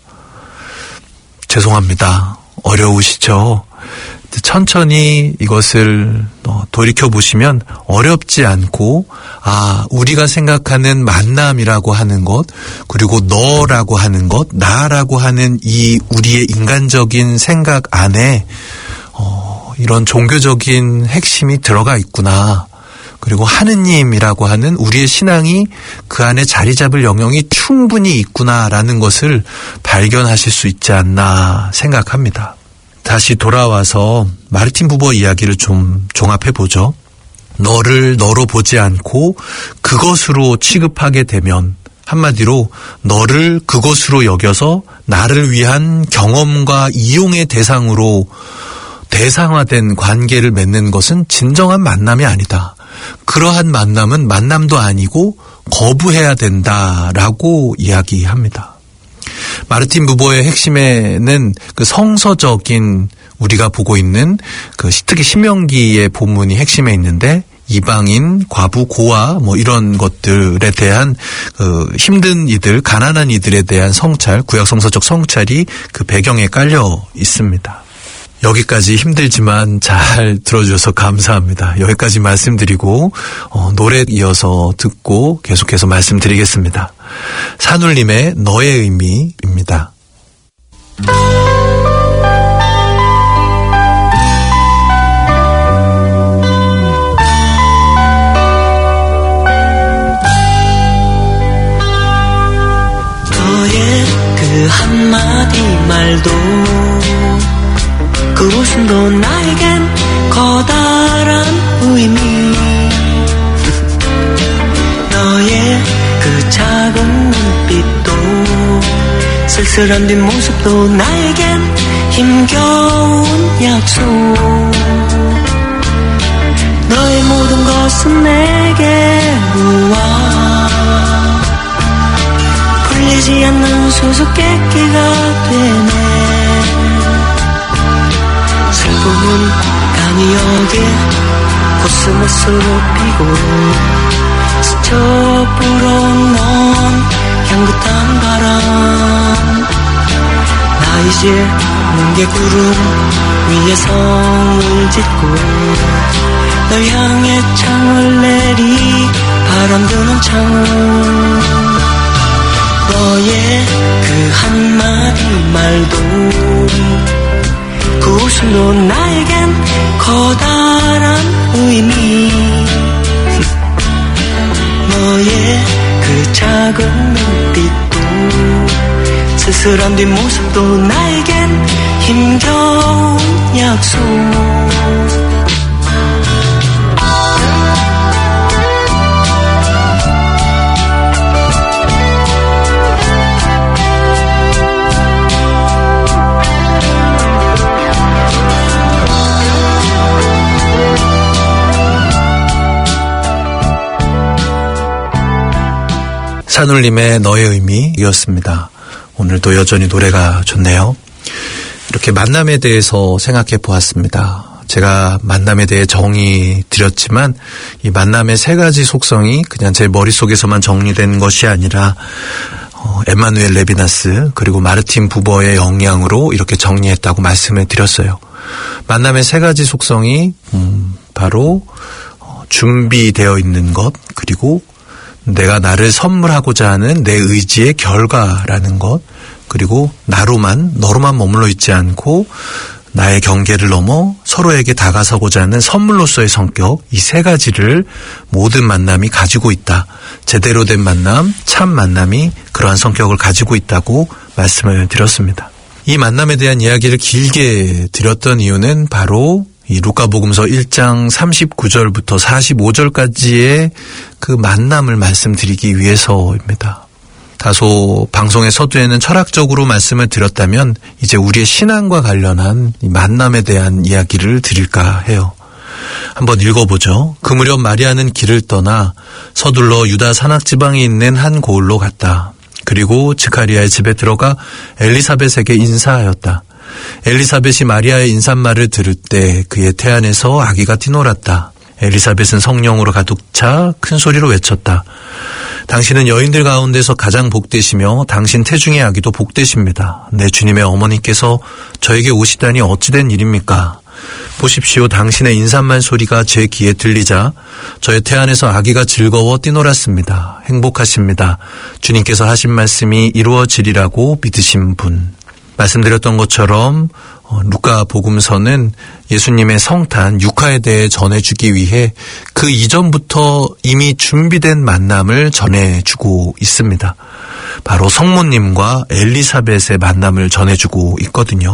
죄송합니다. 어려우시죠? 천천히 이것을 돌이켜보시면 어렵지 않고, 우리가 생각하는 만남이라고 하는 것, 그리고 너라고 하는 것, 나라고 하는 이 우리의 인간적인 생각 안에 이런 종교적인 핵심이 들어가 있구나. 그리고 하느님이라고 하는 우리의 신앙이 그 안에 자리 잡을 영역이 충분히 있구나라는 것을 발견하실 수 있지 않나 생각합니다. 다시 돌아와서 마르틴 부버 이야기를 좀 종합해 보죠. 너를 너로 보지 않고 그것으로 취급하게 되면, 한마디로 너를 그것으로 여겨서 나를 위한 경험과 이용의 대상으로 대상화된 관계를 맺는 것은 진정한 만남이 아니다. 그러한 만남은 만남도 아니고 거부해야 된다라고 이야기합니다. 마르틴 부버의 핵심에는 그 성서적인 우리가 보고 있는 그 특히 신명기의 본문이 핵심에 있는데, 이방인, 과부, 고아 이런 것들에 대한 그 힘든 이들, 가난한 이들에 대한 성찰, 구약 성서적 성찰이 그 배경에 깔려 있습니다. 여기까지 힘들지만 잘 들어주셔서 감사합니다. 여기까지 말씀드리고 노래 이어서 듣고 계속해서 말씀드리겠습니다. 산울림의 너의 의미입니다. 너의 그 한마디 말도 그 웃음도 나에겐 커다란 의미, 너의 그 작은 눈빛도 쓸쓸한 뒷모습도 나에겐 힘겨운 약속, 너의 모든 것은 내게로 와 풀리지 않는 수수께끼가 되네. 슬픔은 간이 여기에 코스모스로 피고 스쳐 불어온 넌 향긋한 바람, 나 이제 뭉게 구름 위에 성을 짓고 널 향해 창을 내리 바람 드는 창문, 너의 그 한마디 말도 그 웃음도 나에겐 커다란 의미, 너의 그 작은 눈빛도 쓸쓸한 뒷모습도 나에겐 힘겨운 약속, 산울림의 너의 의미였습니다. 오늘도 여전히 노래가 좋네요. 이렇게 만남에 대해서 생각해 보았습니다. 제가 만남에 대해 정의 드렸지만 이 만남의 세 가지 속성이 그냥 제 머릿속에서만 정리된 것이 아니라 에마누엘 레비나스 그리고 마르틴 부버의 영향으로 이렇게 정리했다고 말씀을 드렸어요. 만남의 세 가지 속성이 바로 준비되어 있는 것, 그리고 내가 나를 선물하고자 하는 내 의지의 결과라는 것, 그리고 너로만 머물러 있지 않고 나의 경계를 넘어 서로에게 다가서고자 하는 선물로서의 성격, 이 세 가지를 모든 만남이 가지고 있다. 제대로 된 만남, 참 만남이 그러한 성격을 가지고 있다고 말씀을 드렸습니다. 이 만남에 대한 이야기를 길게 드렸던 이유는 바로 이 루카복음서 1장 39절부터 45절까지의 그 만남을 말씀드리기 위해서입니다. 다소 방송의 서두에는 철학적으로 말씀을 드렸다면 이제 우리의 신앙과 관련한 이 만남에 대한 이야기를 드릴까 해요. 한번 읽어보죠. 그 무렵 마리아는 길을 떠나 서둘러 유다 산악지방에 있는 한 고을로 갔다. 그리고 스가랴의 집에 들어가 엘리사벳에게 인사하였다. 엘리사벳이 마리아의 인사말을 들을 때 그의 태안에서 아기가 뛰놀았다. 엘리사벳은 성령으로 가득 차 큰 소리로 외쳤다. 당신은 여인들 가운데서 가장 복되시며 당신 태중의 아기도 복되십니다. 내 주님의 어머니께서 저에게 오시다니 어찌된 일입니까? 보십시오. 당신의 인사말 소리가 제 귀에 들리자 저의 태안에서 아기가 즐거워 뛰놀았습니다. 행복하십니다. 주님께서 하신 말씀이 이루어지리라고 믿으신 분. 말씀드렸던 것처럼 루카 복음서는 예수님의 성탄, 육화에 대해 전해주기 위해 그 이전부터 이미 준비된 만남을 전해주고 있습니다. 바로 성모님과 엘리사벳의 만남을 전해주고 있거든요.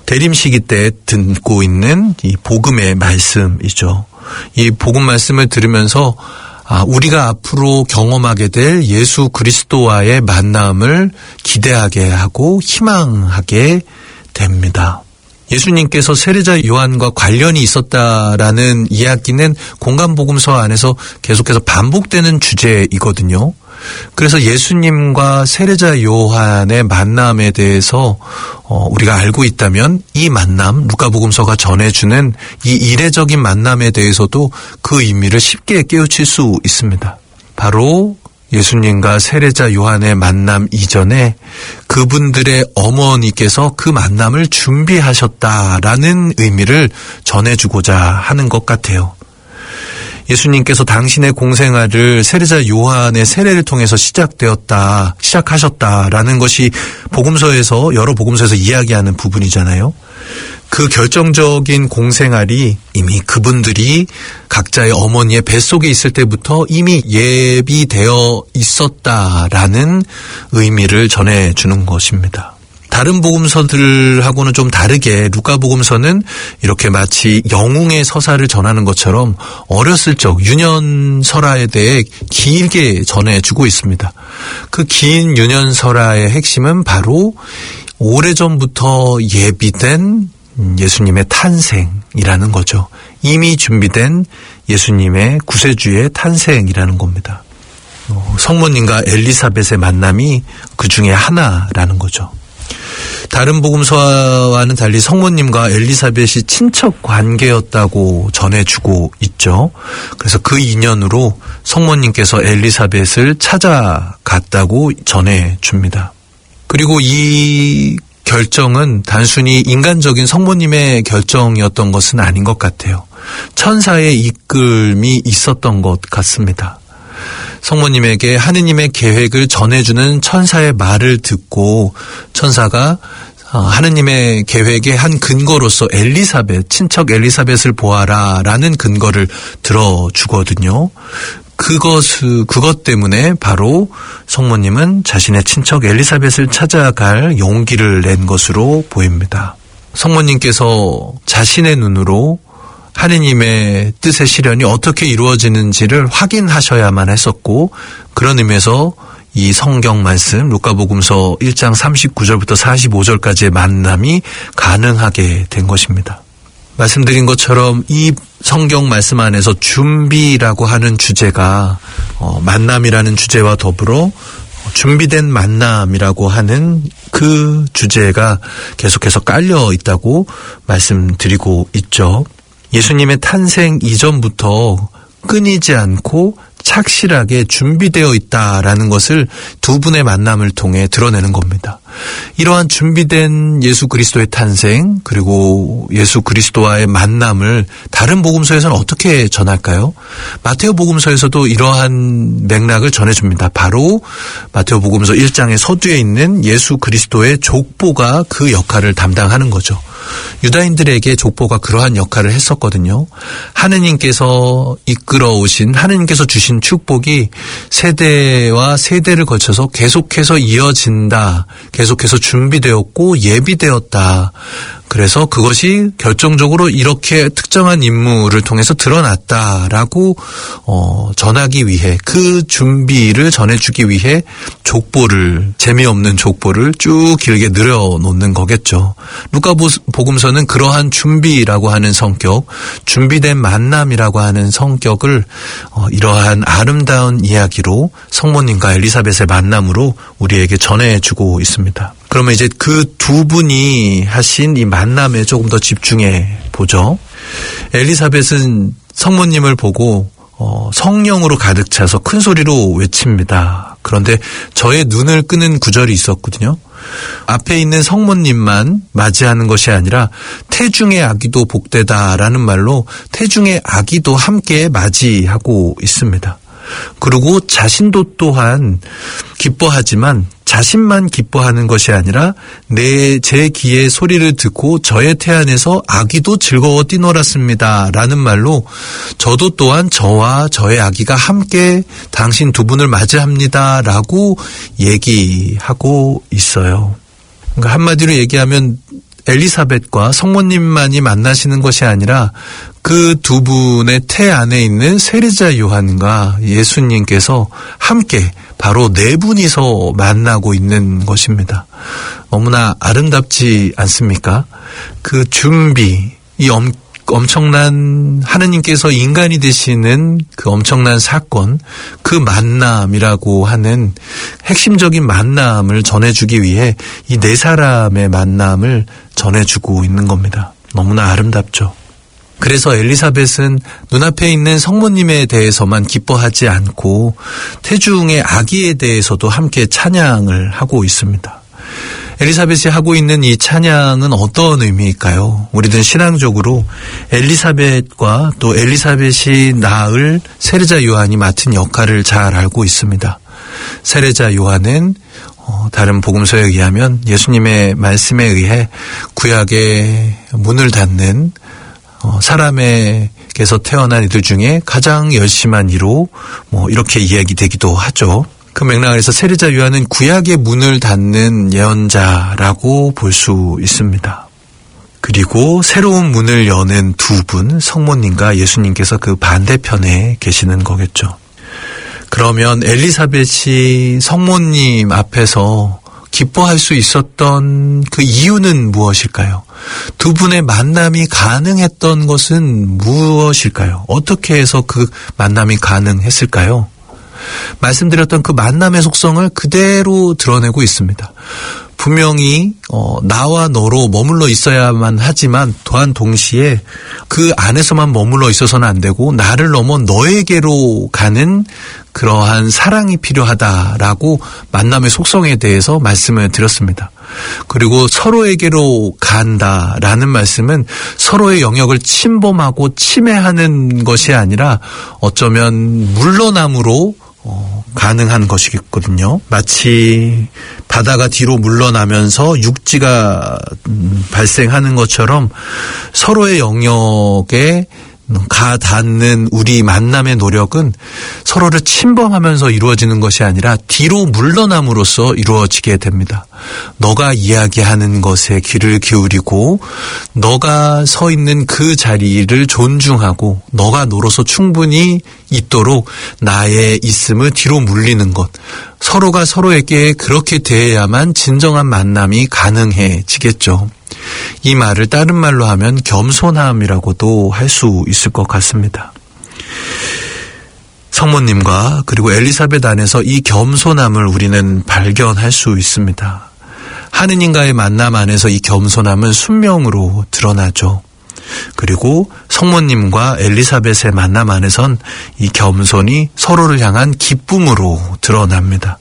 대림시기 때 듣고 있는 이 복음의 말씀이죠. 이 복음 말씀을 들으면서 우리가 앞으로 경험하게 될 예수 그리스도와의 만남을 기대하게 하고 희망하게 됩니다. 예수님께서 세례자 요한과 관련이 있었다라는 이야기는 공간복음서 안에서 계속해서 반복되는 주제이거든요. 그래서 예수님과 세례자 요한의 만남에 대해서 우리가 알고 있다면 이 만남, 루카복음서가 전해주는 이 이례적인 만남에 대해서도 그 의미를 쉽게 깨우칠 수 있습니다. 바로 예수님과 세례자 요한의 만남 이전에 그분들의 어머니께서 그 만남을 준비하셨다라는 의미를 전해주고자 하는 것 같아요. 예수님께서 당신의 공생활을 세례자 요한의 세례를 통해서 시작하셨다라는 것이 여러 복음서에서 이야기하는 부분이잖아요. 그 결정적인 공생활이 이미 그분들이 각자의 어머니의 뱃속에 있을 때부터 이미 예비되어 있었다라는 의미를 전해주는 것입니다. 다른 복음서들하고는 좀 다르게 루카복음서는 이렇게 마치 영웅의 서사를 전하는 것처럼 어렸을 적 유년설화에 대해 길게 전해주고 있습니다. 그 긴 유년설화의 핵심은 바로 오래전부터 예비된 예수님의 탄생이라는 거죠. 이미 준비된 예수님의 구세주의 탄생이라는 겁니다. 성모님과 엘리사벳의 만남이 그 중에 하나라는 거죠. 다른 복음서와는 달리 성모님과 엘리사벳이 친척 관계였다고 전해주고 있죠. 그래서 그 인연으로 성모님께서 엘리사벳을 찾아갔다고 전해줍니다. 그리고 이 결정은 단순히 인간적인 성모님의 결정이었던 것은 아닌 것 같아요. 천사의 이끌음이 있었던 것 같습니다. 성모님에게 하느님의 계획을 전해주는 천사의 말을 듣고 천사가 하느님의 계획의 한 근거로서 친척 엘리사벳을 보아라 라는 근거를 들어주거든요. 그것 때문에 바로 성모님은 자신의 친척 엘리사벳을 찾아갈 용기를 낸 것으로 보입니다. 성모님께서 자신의 눈으로 하느님의 뜻의 실현이 어떻게 이루어지는지를 확인하셔야만 했었고, 그런 의미에서 이 성경 말씀 루카복음서 1장 39절부터 45절까지의 만남이 가능하게 된 것입니다. 말씀드린 것처럼 이 성경 말씀 안에서 준비라고 하는 주제가 만남이라는 주제와 더불어 준비된 만남이라고 하는 그 주제가 계속해서 깔려 있다고 말씀드리고 있죠. 예수님의 탄생 이전부터 끊이지 않고 착실하게 준비되어 있다라는 것을 두 분의 만남을 통해 드러내는 겁니다. 이러한 준비된 예수 그리스도의 탄생, 그리고 예수 그리스도와의 만남을 다른 복음서에서는 어떻게 전할까요? 마테오 복음서에서도 이러한 맥락을 전해줍니다. 바로 마테오 복음서 1장의 서두에 있는 예수 그리스도의 족보가 그 역할을 담당하는 거죠. 유다인들에게 족보가 그러한 역할을 했었거든요. 하느님께서 하느님께서 주신 축복이 세대와 세대를 거쳐서 계속해서 이어진다. 계속해서 준비되었고 예비되었다. 그래서 그것이 결정적으로 이렇게 특정한 인물을 통해서 드러났다라고 전하기 위해, 그 준비를 전해주기 위해 재미없는 족보를 쭉 길게 늘어놓는 거겠죠. 루카복음서는 그러한 준비라고 하는 성격, 준비된 만남이라고 하는 성격을 이러한 아름다운 이야기로 성모님과 엘리사벳의 만남으로 우리에게 전해주고 있습니다. 그러면 이제 그 두 분이 하신 이 만남에 조금 더 집중해 보죠. 엘리사벳은 성모님을 보고 성령으로 가득 차서 큰 소리로 외칩니다. 그런데 저의 눈을 끄는 구절이 있었거든요. 앞에 있는 성모님만 맞이하는 것이 아니라 태중의 아기도 복되다라는 말로 태중의 아기도 함께 맞이하고 있습니다. 그리고 자신도 또한 기뻐하지만 자신만 기뻐하는 것이 아니라 제 귀의 소리를 듣고 저의 태안에서 아기도 즐거워 뛰놀았습니다 라는 말로 저도 또한 저와 저의 아기가 함께 당신 두 분을 맞이합니다 라고 얘기하고 있어요. 그러니까 한마디로 얘기하면 엘리사벳과 성모님만이 만나시는 것이 아니라 그 두 분의 태 안에 있는 세례자 요한과 예수님께서 함께 바로 네 분이서 만나고 있는 것입니다. 너무나 아름답지 않습니까? 그 준비, 이 엄청난 하느님께서 인간이 되시는 그 엄청난 사건, 그 만남이라고 하는 핵심적인 만남을 전해주기 위해 이 네 사람의 만남을 전해주고 있는 겁니다. 너무나 아름답죠. 그래서 엘리사벳은 눈앞에 있는 성모님에 대해서만 기뻐하지 않고 태중의 아기에 대해서도 함께 찬양을 하고 있습니다. 엘리사벳이 하고 있는 이 찬양은 어떤 의미일까요? 우리들은 신앙적으로 엘리사벳과 또 엘리사벳이 낳을 세례자 요한이 맡은 역할을 잘 알고 있습니다. 세례자 요한은 다른 복음서에 의하면 예수님의 말씀에 의해 구약의 문을 닫는 사람에게서 태어난 이들 중에 가장 열심한 이로 이렇게 이야기되기도 하죠. 그 맥락에서 세례자 요한은 구약의 문을 닫는 예언자라고 볼 수 있습니다. 그리고 새로운 문을 여는 두 분, 성모님과 예수님께서 그 반대편에 계시는 거겠죠. 그러면 엘리사벳이 성모님 앞에서 기뻐할 수 있었던 그 이유는 무엇일까요? 두 분의 만남이 가능했던 것은 무엇일까요? 어떻게 해서 그 만남이 가능했을까요? 말씀드렸던 그 만남의 속성을 그대로 드러내고 있습니다. 분명히 나와 너로 머물러 있어야만 하지만 또한 동시에 그 안에서만 머물러 있어서는 안 되고 나를 넘어 너에게로 가는 그러한 사랑이 필요하다라고 만남의 속성에 대해서 말씀을 드렸습니다. 그리고 서로에게로 간다라는 말씀은 서로의 영역을 침범하고 침해하는 것이 아니라 어쩌면 물러남으로 가능한 것이거든요. 마치 바다가 뒤로 물러나면서 육지가 발생하는 것처럼 서로의 영역에 가 닿는 우리 만남의 노력은 서로를 침범하면서 이루어지는 것이 아니라 뒤로 물러남으로써 이루어지게 됩니다. 너가 이야기하는 것에 귀를 기울이고 너가 서 있는 그 자리를 존중하고 너가 너로서 충분히 있도록 나의 있음을 뒤로 물리는 것. 서로가 서로에게 그렇게 대해야만 진정한 만남이 가능해지겠죠. 이 말을 다른 말로 하면 겸손함이라고도 할 수 있을 것 같습니다. 성모님과 그리고 엘리사벳 안에서 이 겸손함을 우리는 발견할 수 있습니다. 하느님과의 만남 안에서 이 겸손함은 순명으로 드러나죠. 그리고 성모님과 엘리사벳의 만남 안에선 이 겸손이 서로를 향한 기쁨으로 드러납니다.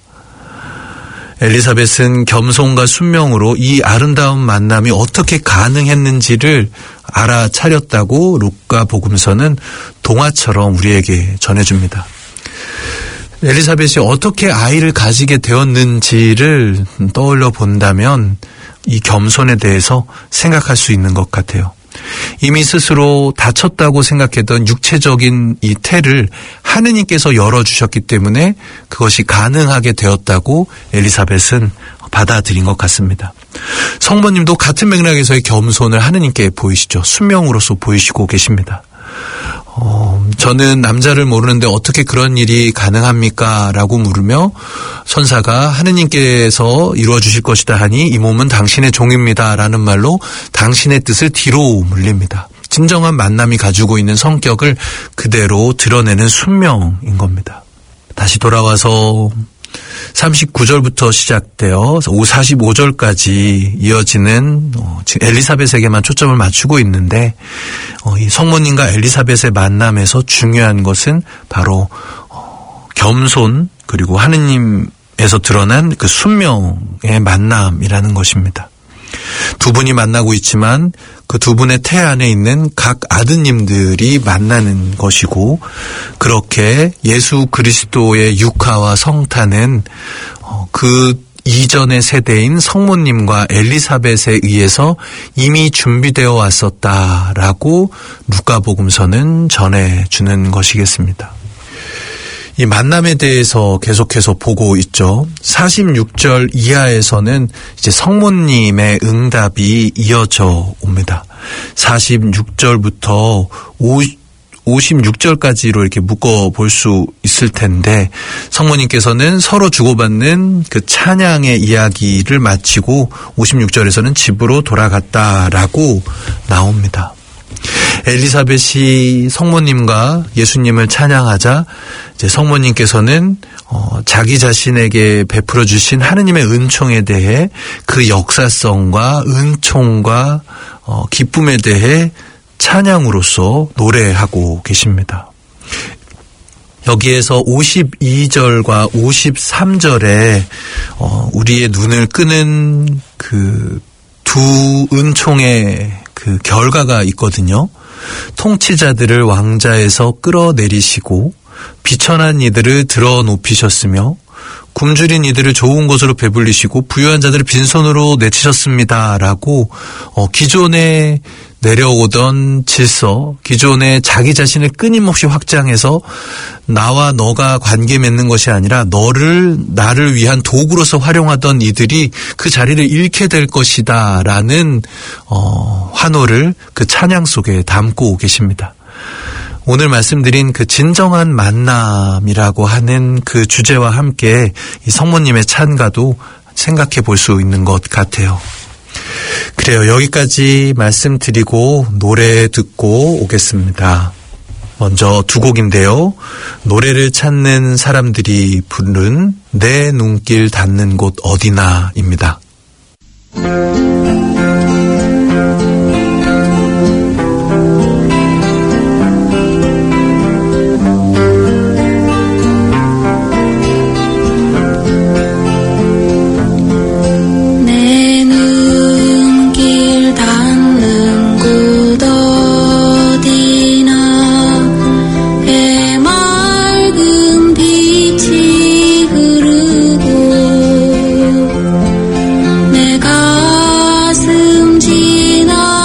엘리사벳은 겸손과 순명으로 이 아름다운 만남이 어떻게 가능했는지를 알아차렸다고 루카 복음서는 동화처럼 우리에게 전해줍니다. 엘리사벳이 어떻게 아이를 가지게 되었는지를 떠올려 본다면 이 겸손에 대해서 생각할 수 있는 것 같아요. 이미 스스로 다쳤다고 생각했던 육체적인 이 태를 하느님께서 열어주셨기 때문에 그것이 가능하게 되었다고 엘리사벳은 받아들인 것 같습니다. 성모님도 같은 맥락에서의 겸손을 하느님께 보이시죠. 순명으로서 보이시고 계십니다. 저는 남자를 모르는데 어떻게 그런 일이 가능합니까? 라고 물으며 선사가 하느님께서 이루어주실 것이다 하니 이 몸은 당신의 종입니다. 라는 말로 당신의 뜻을 뒤로 물립니다. 진정한 만남이 가지고 있는 성격을 그대로 드러내는 순명인 겁니다. 다시 돌아와서 39절부터 시작되어 45절까지 이어지는 엘리사벳에게만 초점을 맞추고 있는데 이 성모님과 엘리사벳의 만남에서 중요한 것은 바로 겸손 그리고 하느님에서 드러난 그 순명의 만남이라는 것입니다. 두 분이 만나고 있지만 그 두 분의 태 안에 있는 각 아드님들이 만나는 것이고 그렇게 예수 그리스도의 육화와 성탄은 그 이전의 세대인 성모님과 엘리사벳에 의해서 이미 준비되어 왔었다라고 루카복음서는 전해주는 것이겠습니다. 이 만남에 대해서 계속해서 보고 있죠. 46절 이하에서는 이제 성모님의 응답이 이어져 옵니다. 46절부터 56절까지로 이렇게 묶어볼 수 있을 텐데 성모님께서는 서로 주고받는 그 찬양의 이야기를 마치고 56절에서는 집으로 돌아갔다라고 나옵니다. 엘리사벳이 성모님과 예수님을 찬양하자 이제 성모님께서는 자기 자신에게 베풀어 주신 하느님의 은총에 대해 그 역사성과 은총과 기쁨에 대해 찬양으로서 노래하고 계십니다. 여기에서 52절과 53절에 우리의 눈을 끄는 그 두 은총의 그 결과가 있거든요. 통치자들을 왕자에서 끌어내리시고 비천한 이들을 들어 높이셨으며 굶주린 이들을 좋은 곳으로 배불리시고 부유한 자들을 빈손으로 내치셨습니다라고 기존에 내려오던 질서, 기존에 자기 자신을 끊임없이 확장해서 나와 너가 관계 맺는 것이 아니라 나를 위한 도구로서 활용하던 이들이 그 자리를 잃게 될 것이다 라는 환호를 그 찬양 속에 담고 계십니다. 오늘 말씀드린 그 진정한 만남이라고 하는 그 주제와 함께 이 성모님의 찬가도 생각해 볼 수 있는 것 같아요. 그래요. 여기까지 말씀드리고 노래 듣고 오겠습니다. 먼저 두 곡인데요. 노래를 찾는 사람들이 부른 내 눈길 닿는 곳 어디나입니다. 내 가슴 지나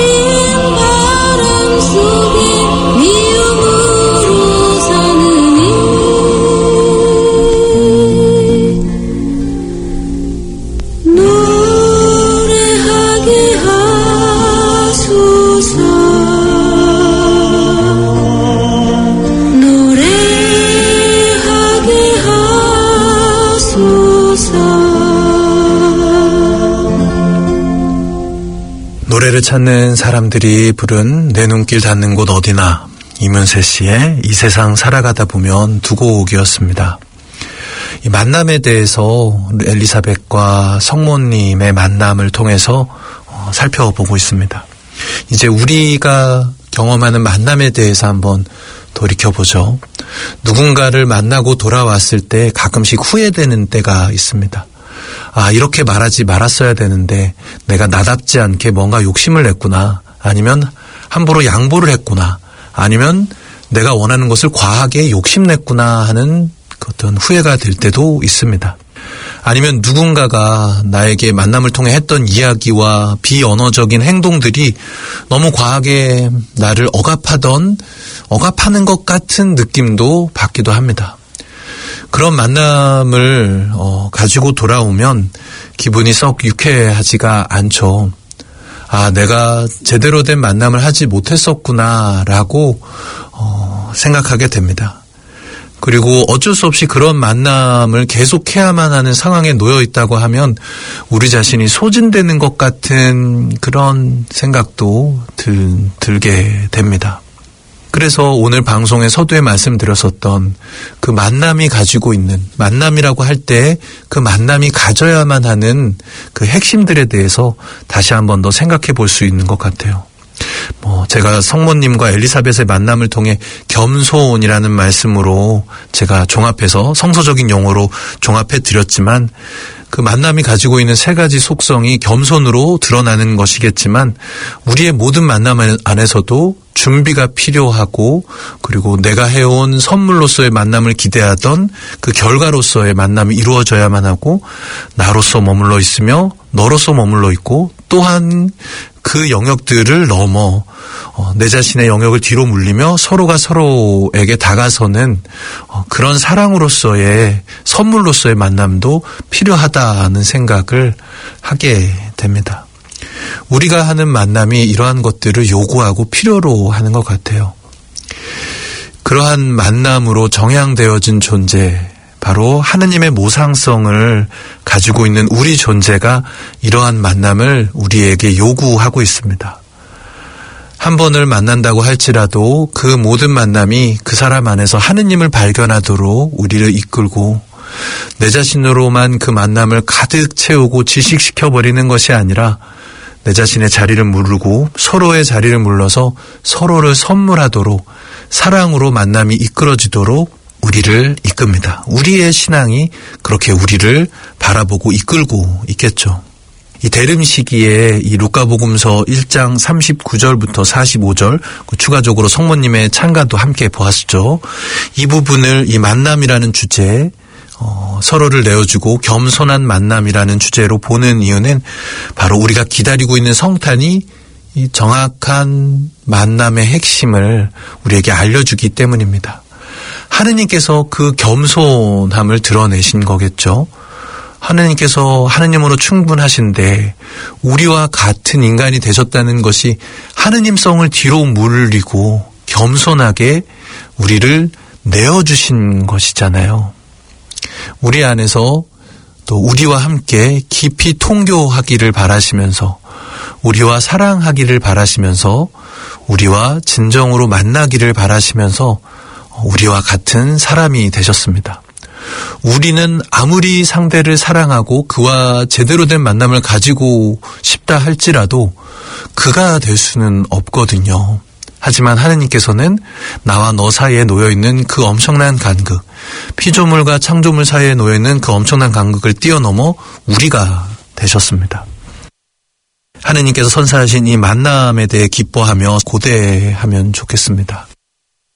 노래를 찾는 사람들이 부른 내 눈길 닿는 곳 어디나, 이문세 씨의 이 세상 살아가다 보면 두 곡이었습니다. 이 만남에 대해서 엘리사벳과 성모님의 만남을 통해서 살펴보고 있습니다. 이제 우리가 경험하는 만남에 대해서 한번 돌이켜보죠. 누군가를 만나고 돌아왔을 때 가끔씩 후회되는 때가 있습니다. 아, 이렇게 말하지 말았어야 되는데 내가 나답지 않게 뭔가 욕심을 냈구나. 아니면 함부로 양보를 했구나. 아니면 내가 원하는 것을 과하게 욕심냈구나 하는 어떤 후회가 될 때도 있습니다. 아니면 누군가가 나에게 만남을 통해 했던 이야기와 비언어적인 행동들이 너무 과하게 나를 억압하는 것 같은 느낌도 받기도 합니다. 그런 만남을 가지고 돌아오면 기분이 썩 유쾌하지가 않죠. 아, 내가 제대로 된 만남을 하지 못했었구나라고 생각하게 됩니다. 그리고 어쩔 수 없이 그런 만남을 계속해야만 하는 상황에 놓여 있다고 하면 우리 자신이 소진되는 것 같은 그런 생각도 들게 됩니다. 그래서 오늘 방송의 서두에 말씀드렸었던 그 만남이 가지고 있는, 만남이라고 할 때 그 만남이 가져야만 하는 그 핵심들에 대해서 다시 한 번 더 생각해 볼 수 있는 것 같아요. 제가 성모님과 엘리사벳의 만남을 통해 겸손이라는 말씀으로 제가 종합해서 성서적인 용어로 종합해 드렸지만, 그 만남이 가지고 있는 세 가지 속성이 겸손으로 드러나는 것이겠지만 우리의 모든 만남 안에서도 준비가 필요하고, 그리고 내가 해온 선물로서의 만남을 기대하던 그 결과로서의 만남이 이루어져야만 하고, 나로서 머물러 있으며 너로서 머물러 있고, 또한 그 영역들을 넘어 내 자신의 영역을 뒤로 물리며 서로가 서로에게 다가서는 그런 사랑으로서의, 선물로서의 만남도 필요하다는 생각을 하게 됩니다. 우리가 하는 만남이 이러한 것들을 요구하고 필요로 하는 것 같아요. 그러한 만남으로 정향되어진 존재, 바로 하느님의 모상성을 가지고 있는 우리 존재가 이러한 만남을 우리에게 요구하고 있습니다. 한 번을 만난다고 할지라도 그 모든 만남이 그 사람 안에서 하느님을 발견하도록 우리를 이끌고, 내 자신으로만 그 만남을 가득 채우고 질식시켜버리는 것이 아니라 내 자신의 자리를 무르고 서로의 자리를 물러서 서로를 선물하도록 사랑으로 만남이 이끌어지도록 우리를 이끕니다. 우리의 신앙이 그렇게 우리를 바라보고 이끌고 있겠죠. 이 대름 시기에 이 루카복음서 1장 39절부터 45절, 추가적으로 성모님의 찬가도 함께 보았죠. 이 부분을 이 만남이라는 주제, 서로를 내어주고 겸손한 만남이라는 주제로 보는 이유는 바로 우리가 기다리고 있는 성탄이 이 정확한 만남의 핵심을 우리에게 알려주기 때문입니다. 하느님께서 그 겸손함을 드러내신 거겠죠. 하느님께서 하느님으로 충분하신데 우리와 같은 인간이 되셨다는 것이 하느님성을 뒤로 물리고 겸손하게 우리를 내어주신 것이잖아요. 우리 안에서 또 우리와 함께 깊이 통교하기를 바라시면서, 우리와 사랑하기를 바라시면서, 우리와 진정으로 만나기를 바라시면서 우리와 같은 사람이 되셨습니다. 우리는 아무리 상대를 사랑하고 그와 제대로 된 만남을 가지고 싶다 할지라도 그가 될 수는 없거든요. 하지만 하느님께서는 나와 너 사이에 놓여있는 그 엄청난 간극, 피조물과 창조물 사이에 놓여있는 그 엄청난 간극을 뛰어넘어 우리가 되셨습니다. 하느님께서 선사하신 이 만남에 대해 기뻐하며 고대하면 좋겠습니다.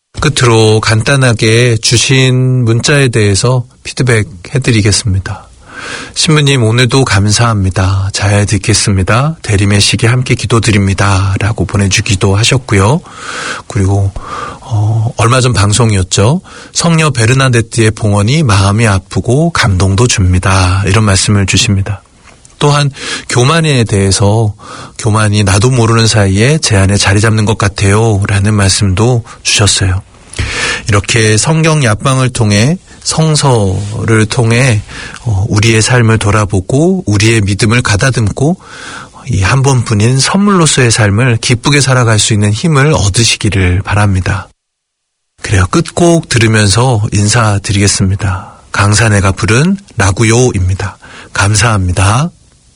끝으로 간단하게 주신 문자에 대해서 피드백 해드리겠습니다. 신부님 오늘도 감사합니다. 잘 듣겠습니다. 대림의 시기 함께 기도드립니다. 라고 보내주기도 하셨고요. 그리고 얼마 전 방송이었죠. 성녀 베르나데트의 봉헌이 마음이 아프고 감동도 줍니다. 이런 말씀을 주십니다. 또한 교만에 대해서 교만이 나도 모르는 사이에 제 안에 자리 잡는 것 같아요. 라는 말씀도 주셨어요. 이렇게 성경 약방을 통해 성서를 통해 우리의 삶을 돌아보고 우리의 믿음을 가다듬고 이 한 번뿐인 선물로서의 삶을 기쁘게 살아갈 수 있는 힘을 얻으시기를 바랍니다. 그래요. 끝곡 들으면서 인사드리겠습니다. 강산해가 부른 라구요입니다. 감사합니다.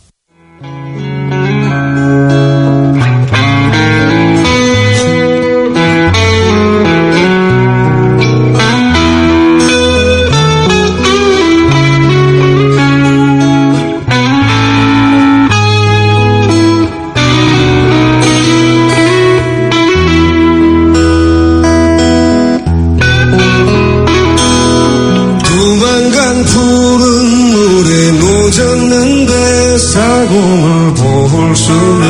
사고를 볼 수는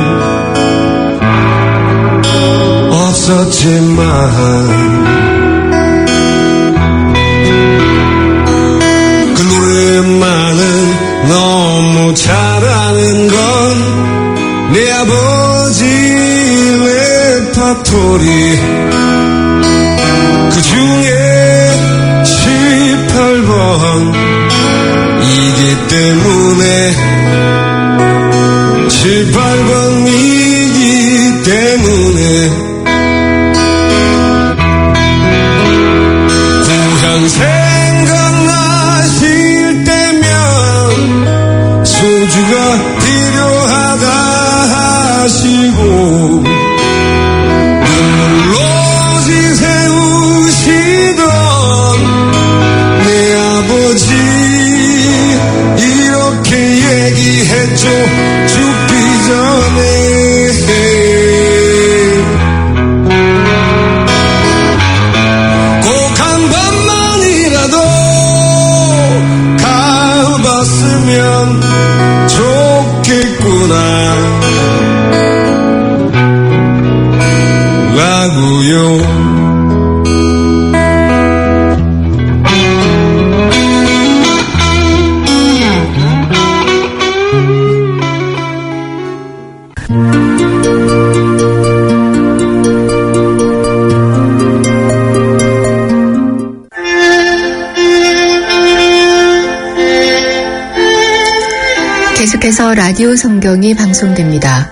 없었지만 그 노래만은 너무 잘하는 건 내 아버지 레파토리 그 중에 18번 이기 때문에 18번이기 때문에 고향 생각나실 때면 소주가 필요하다 하시고 눈물로지 세우시던 내 아버지 이렇게 얘기했죠. 죽기 전에 꼭 한 번만이라도 가봤으면 좋겠구나 라고요. 계속해서 라디오 성경이 방송됩니다.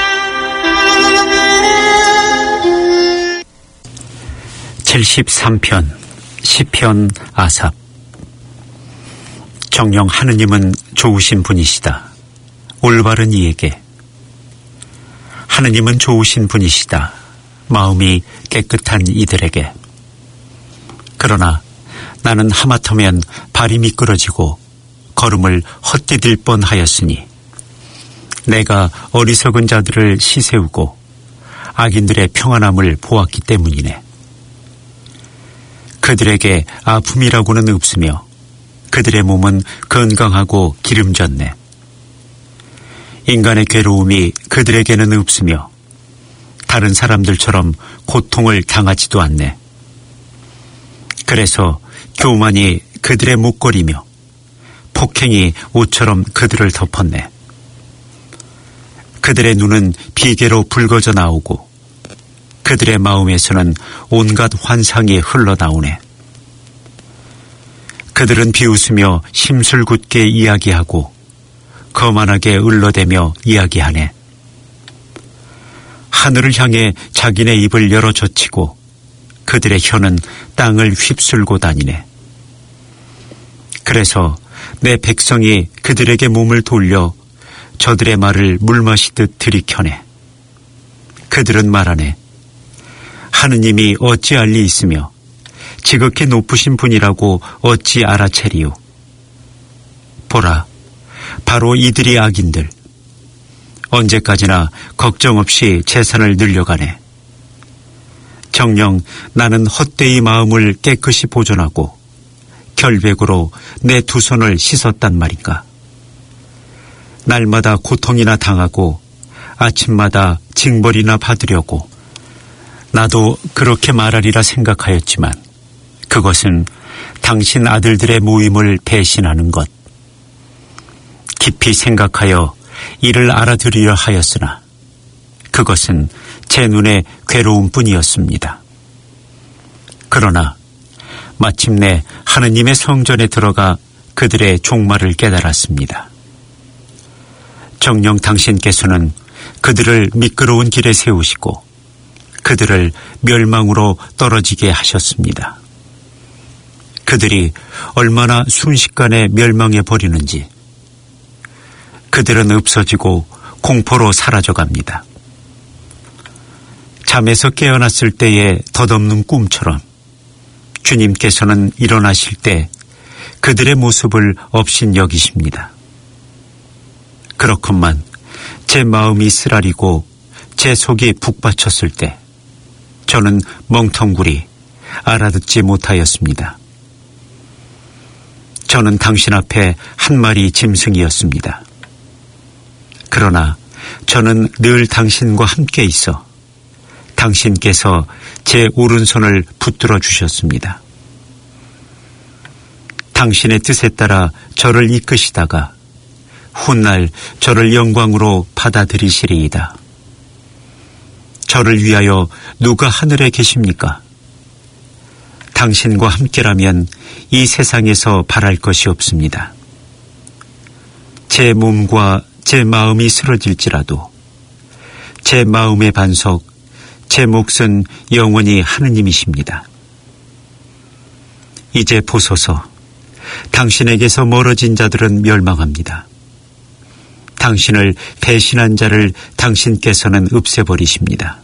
(73편) 시편 아삽. 정녕 하느님은 좋으신 분이시다. 올바른 이에게. 하느님은 좋으신 분이시다. 마음이 깨끗한 이들에게. 그러나 나는 하마터면 발이 미끄러지고 걸음을 헛디딜 뻔하였으니 내가 어리석은 자들을 시세우고 악인들의 평안함을 보았기 때문이네. 그들에게 아픔이라고는 없으며 그들의 몸은 건강하고 기름졌네. 인간의 괴로움이 그들에게는 없으며 다른 사람들처럼 고통을 당하지도 않네. 그래서 교만이 그들의 목걸이며 폭행이 옷처럼 그들을 덮었네. 그들의 눈은 비계로 붉어져 나오고 그들의 마음에서는 온갖 환상이 흘러나오네. 그들은 비웃으며 심술궂게 이야기하고 거만하게 을러대며 이야기하네. 하늘을 향해 자기네 입을 열어젖히고 그들의 혀는 땅을 휩쓸고 다니네. 그래서 내 백성이 그들에게 몸을 돌려 저들의 말을 물마시듯 들이켜내. 그들은 말하네. 하느님이 어찌 알 리 있으며 지극히 높으신 분이라고 어찌 알아채리요. 보라, 바로 이들이 악인들. 언제까지나 걱정 없이 재산을 늘려가네. 정녕 나는 헛되이 마음을 깨끗이 보존하고 결백으로 내 두 손을 씻었단 말인가. 날마다 고통이나 당하고 아침마다 징벌이나 받으려고 나도 그렇게 말하리라 생각하였지만 그것은 당신 아들들의 모임을 배신하는 것. 깊이 생각하여 이를 알아들으려 하였으나 그것은 제 눈에 괴로움뿐이었습니다. 그러나 마침내 하느님의 성전에 들어가 그들의 종말을 깨달았습니다. 정녕 당신께서는 그들을 미끄러운 길에 세우시고 그들을 멸망으로 떨어지게 하셨습니다. 그들이 얼마나 순식간에 멸망해 버리는지 그들은 없어지고 공포로 사라져갑니다. 잠에서 깨어났을 때의 덧없는 꿈처럼 주님께서는 일어나실 때 그들의 모습을 없인 여기십니다. 그렇건만 제 마음이 쓰라리고 제 속이 북받쳤을 때 저는 멍텅구리 알아듣지 못하였습니다. 저는 당신 앞에 한 마리 짐승이었습니다. 그러나 저는 늘 당신과 함께 있어 당신께서 제 오른손을 붙들어 주셨습니다. 당신의 뜻에 따라 저를 이끄시다가 훗날 저를 영광으로 받아들이시리이다. 저를 위하여 누가 하늘에 계십니까? 당신과 함께라면 이 세상에서 바랄 것이 없습니다. 제 몸과 제 마음이 쓰러질지라도 제 마음의 반석, 제 몫은 영원히 하느님이십니다. 이제 보소서, 당신에게서 멀어진 자들은 멸망합니다. 당신을 배신한 자를 당신께서는 없애버리십니다.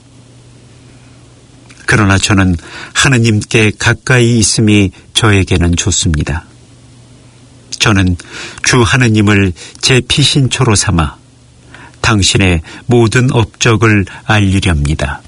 그러나 저는 하느님께 가까이 있음이 저에게는 좋습니다. 저는 주 하느님을 제 피신초로 삼아 당신의 모든 업적을 알리렵니다.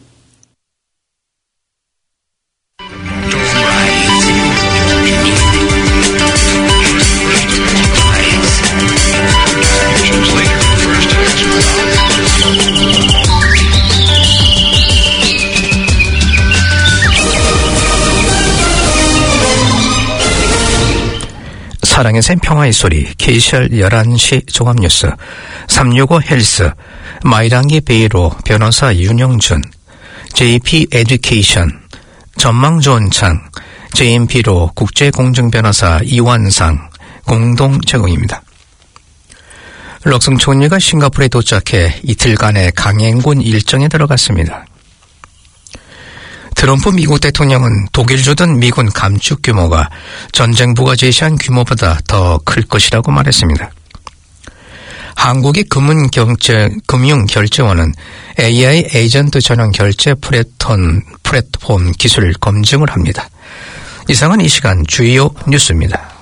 사랑의 샘 평화의 소리 KCR 11시 종합뉴스 365 헬스 마이랑기 베이로 변호사 윤영준 JP 에듀케이션 전망 좋은 창 JMP로 국제공정변호사 이완상 공동 제공입니다. 럭성 총리가 싱가포르에 도착해 이틀간의 강행군 일정에 들어갔습니다. 트럼프 미국 대통령은 독일 주둔 미군 감축 규모가 전쟁부가 제시한 규모보다 더 클 것이라고 말했습니다. 한국의 금융결제원은 AI 에이전트 전용 결제 플랫폼 기술 검증을 합니다. 이상은 이 시간 주요 뉴스입니다.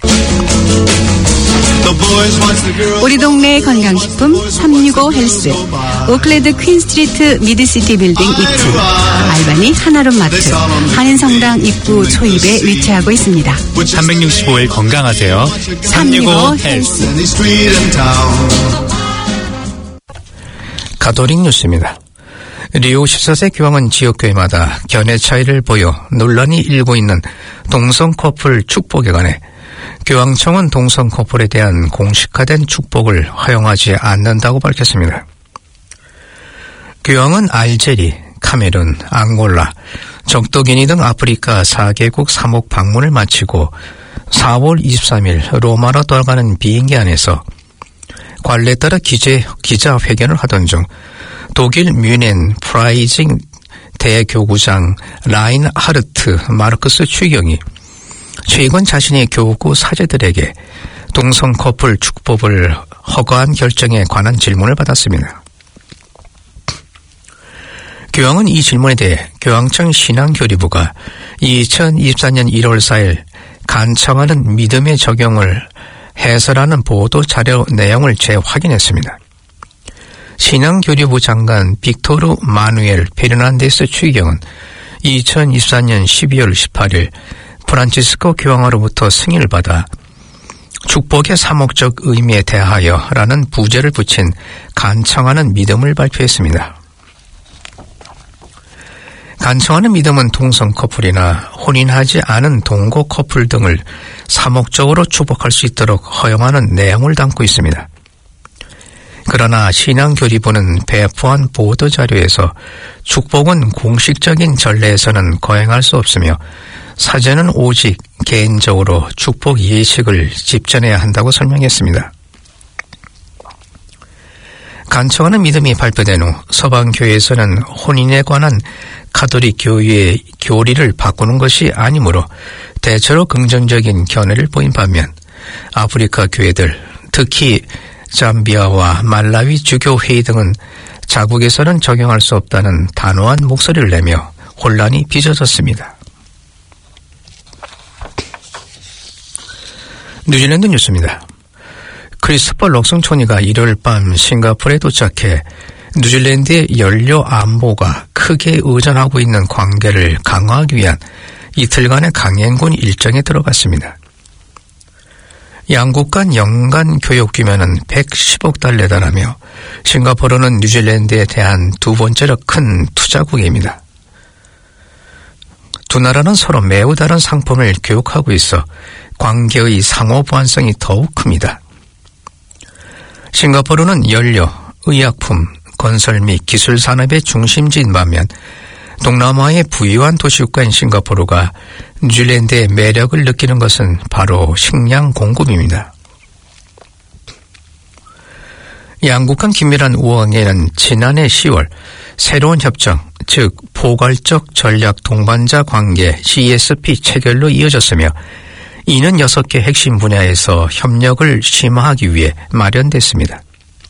우리 동네 건강식품 365 헬스 오클랜드 퀸스트리트 미드시티 빌딩 2층 알바니 하나룸마트 한인성당 입구 초입에 위치하고 있습니다. 365일 건강하세요. 365 헬스. 가톨릭 뉴스입니다. 리오 14세 교황은 지역교회마다 견해 차이를 보여 논란이 일고 있는 동성 커플 축복에 관해 교황청은 동성 커플에 대한 공식화된 축복을 허용하지 않는다고 밝혔습니다. 교황은 알제리, 카메룬, 앙골라, 적도기니 등 아프리카 4개국 3국 방문을 마치고 4월 23일 로마로 돌아가는 비행기 안에서 관례에 따라 기자회견을 하던 중 독일 뮌헨 프라이징 대교구장 라인하르트 마르크스 추경이 최근 자신의 교구 사제들에게 동성 커플 축복을 허가한 결정에 관한 질문을 받았습니다. 교황은 이 질문에 대해 교황청 신앙교리부가 2024년 1월 4일 간청하는 믿음의 적용을 해설하는 보도 자료 내용을 재확인했습니다. 신앙교리부 장관 빅토르 마누엘 페르난데스 추기경은 2024년 12월 18일 프란치스코 교황으로부터 승인을 받아 축복의 사목적 의미에 대하여 라는 부제를 붙인 간청하는 믿음을 발표했습니다. 간청하는 믿음은 동성 커플이나 혼인하지 않은 동거 커플 등을 사목적으로 축복할 수 있도록 허용하는 내용을 담고 있습니다. 그러나 신앙교리부는 배포한 보도자료에서 축복은 공식적인 전례에서는 거행할 수 없으며 사제는 오직 개인적으로 축복 예식을 집전해야 한다고 설명했습니다. 간청하는 믿음이 발표된 후 서방교회에서는 혼인에 관한 가톨릭 교회의 교리를 바꾸는 것이 아니므로 대체로 긍정적인 견해를 보인 반면 아프리카 교회들, 특히 잠비아와 말라위 주교회의 등은 자국에서는 적용할 수 없다는 단호한 목소리를 내며 혼란이 빚어졌습니다. 뉴질랜드 뉴스입니다. 크리스토퍼 럭슨 총리가 일요일 밤 싱가포르에 도착해 뉴질랜드의 연료 안보가 크게 의존하고 있는 관계를 강화하기 위한 이틀간의 강행군 일정에 들어갔습니다. 양국 간 연간 교역 규모는 110억 달러에 달하며 싱가포르는 뉴질랜드에 대한 두 번째로 큰 투자국입니다. 두 나라는 서로 매우 다른 상품을 교역하고 있어 관계의 상호 보완성이 더욱 큽니다. 싱가포르는 연료, 의약품, 건설 및 기술 산업의 중심지인 반면 동남아의 부유한 도시국가인 싱가포르가 뉴질랜드의 매력을 느끼는 것은 바로 식량 공급입니다. 양국 간 긴밀한 우호관계는 지난해 10월 새로운 협정, 즉 포괄적 전략 동반자 관계 CSP 체결로 이어졌으며 이는 6개 핵심 분야에서 협력을 심화하기 위해 마련됐습니다.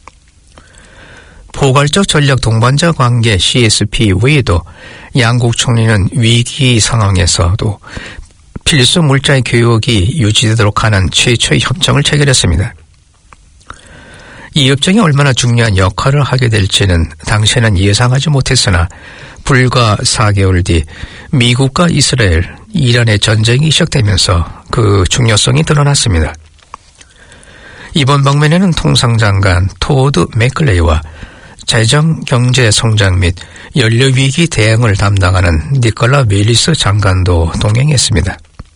포괄적 전략 동반자 관계 CSP 외에도 양국 총리는 위기 상황에서도 필수 물자의 교역이 유지되도록 하는 최초의 협정을 체결했습니다. 이 협정이 얼마나 중요한 역할을 하게 될지는 당시에는 예상하지 못했으나 불과 4개월 뒤 미국과 이스라엘, 이란의 전쟁이 시작되면서 그 중요성이 드러났습니다. 이번 방문에는 통상장관 토드 맥클레이와 재정, 경제, 성장 및 연료위기 대응을 담당하는 니콜라 웰리스 장관도 동행했습니다.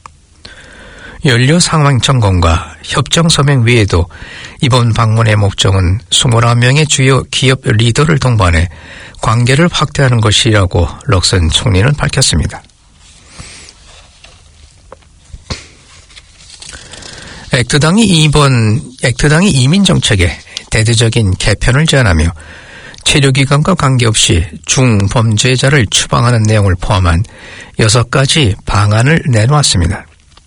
연료 상황 점검과 협정 서명 외에도 이번 방문의 목적은 21명의 주요 기업 리더를 동반해 관계를 확대하는 것이라고 럭슨 총리는 밝혔습니다. 액트당이 이민 정책에 대대적인 개편을 제안하며 체류기간과 관계없이 중범죄자를 추방하는 내용을 포함한 6가지 방안을 내놓았습니다.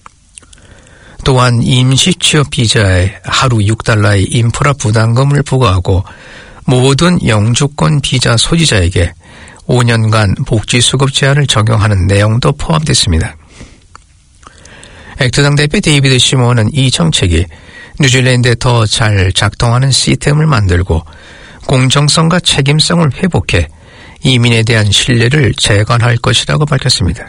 또한 임시 취업 비자에 하루 $6의 인프라 부담금을 부과하고 모든 영주권 비자 소지자에게 5년간 복지수급 제한을 적용하는 내용도 포함됐습니다. 액트당 대표 데이비드 시몬은 이 정책이 뉴질랜드에 더 잘 작동하는 시스템을 만들고 공정성과 책임성을 회복해 이민에 대한 신뢰를 재건할 것이라고 밝혔습니다.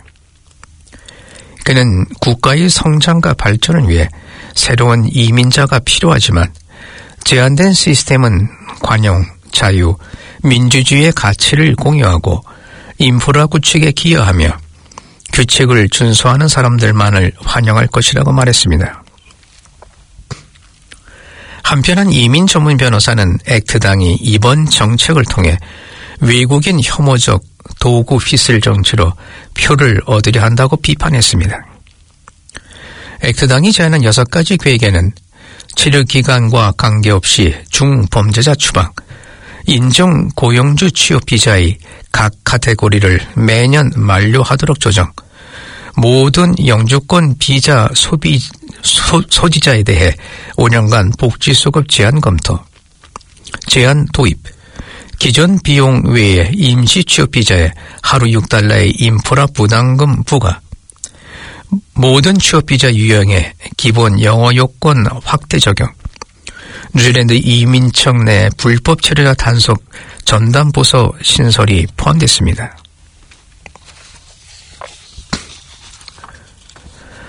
그는 국가의 성장과 발전을 위해 새로운 이민자가 필요하지만 제한된 시스템은 관용, 자유, 민주주의의 가치를 공유하고 인프라 구축에 기여하며 규칙을 준수하는 사람들만을 환영할 것이라고 말했습니다. 한편 한 이민 전문 변호사는 액트당이 이번 정책을 통해 외국인 혐오적 도구 휘슬 정치로 표를 얻으려 한다고 비판했습니다. 액트당이 제안한 6가지 계획에는 체류기간과 관계없이 중범죄자 추방, 인정 고용주 취업 비자의 각 카테고리를 매년 만료하도록 조정, 모든 영주권 비자 소지자에 대해 5년간 복지수급 제한 검토, 제한 도입, 기존 비용 외에 임시 취업 비자에 하루 $6의 인프라 부담금 부과, 모든 취업 비자 유형의 기본 영어 요건 확대 적용, 뉴질랜드 이민청 내 불법 체류자 단속 전담 부서 신설이 포함됐습니다.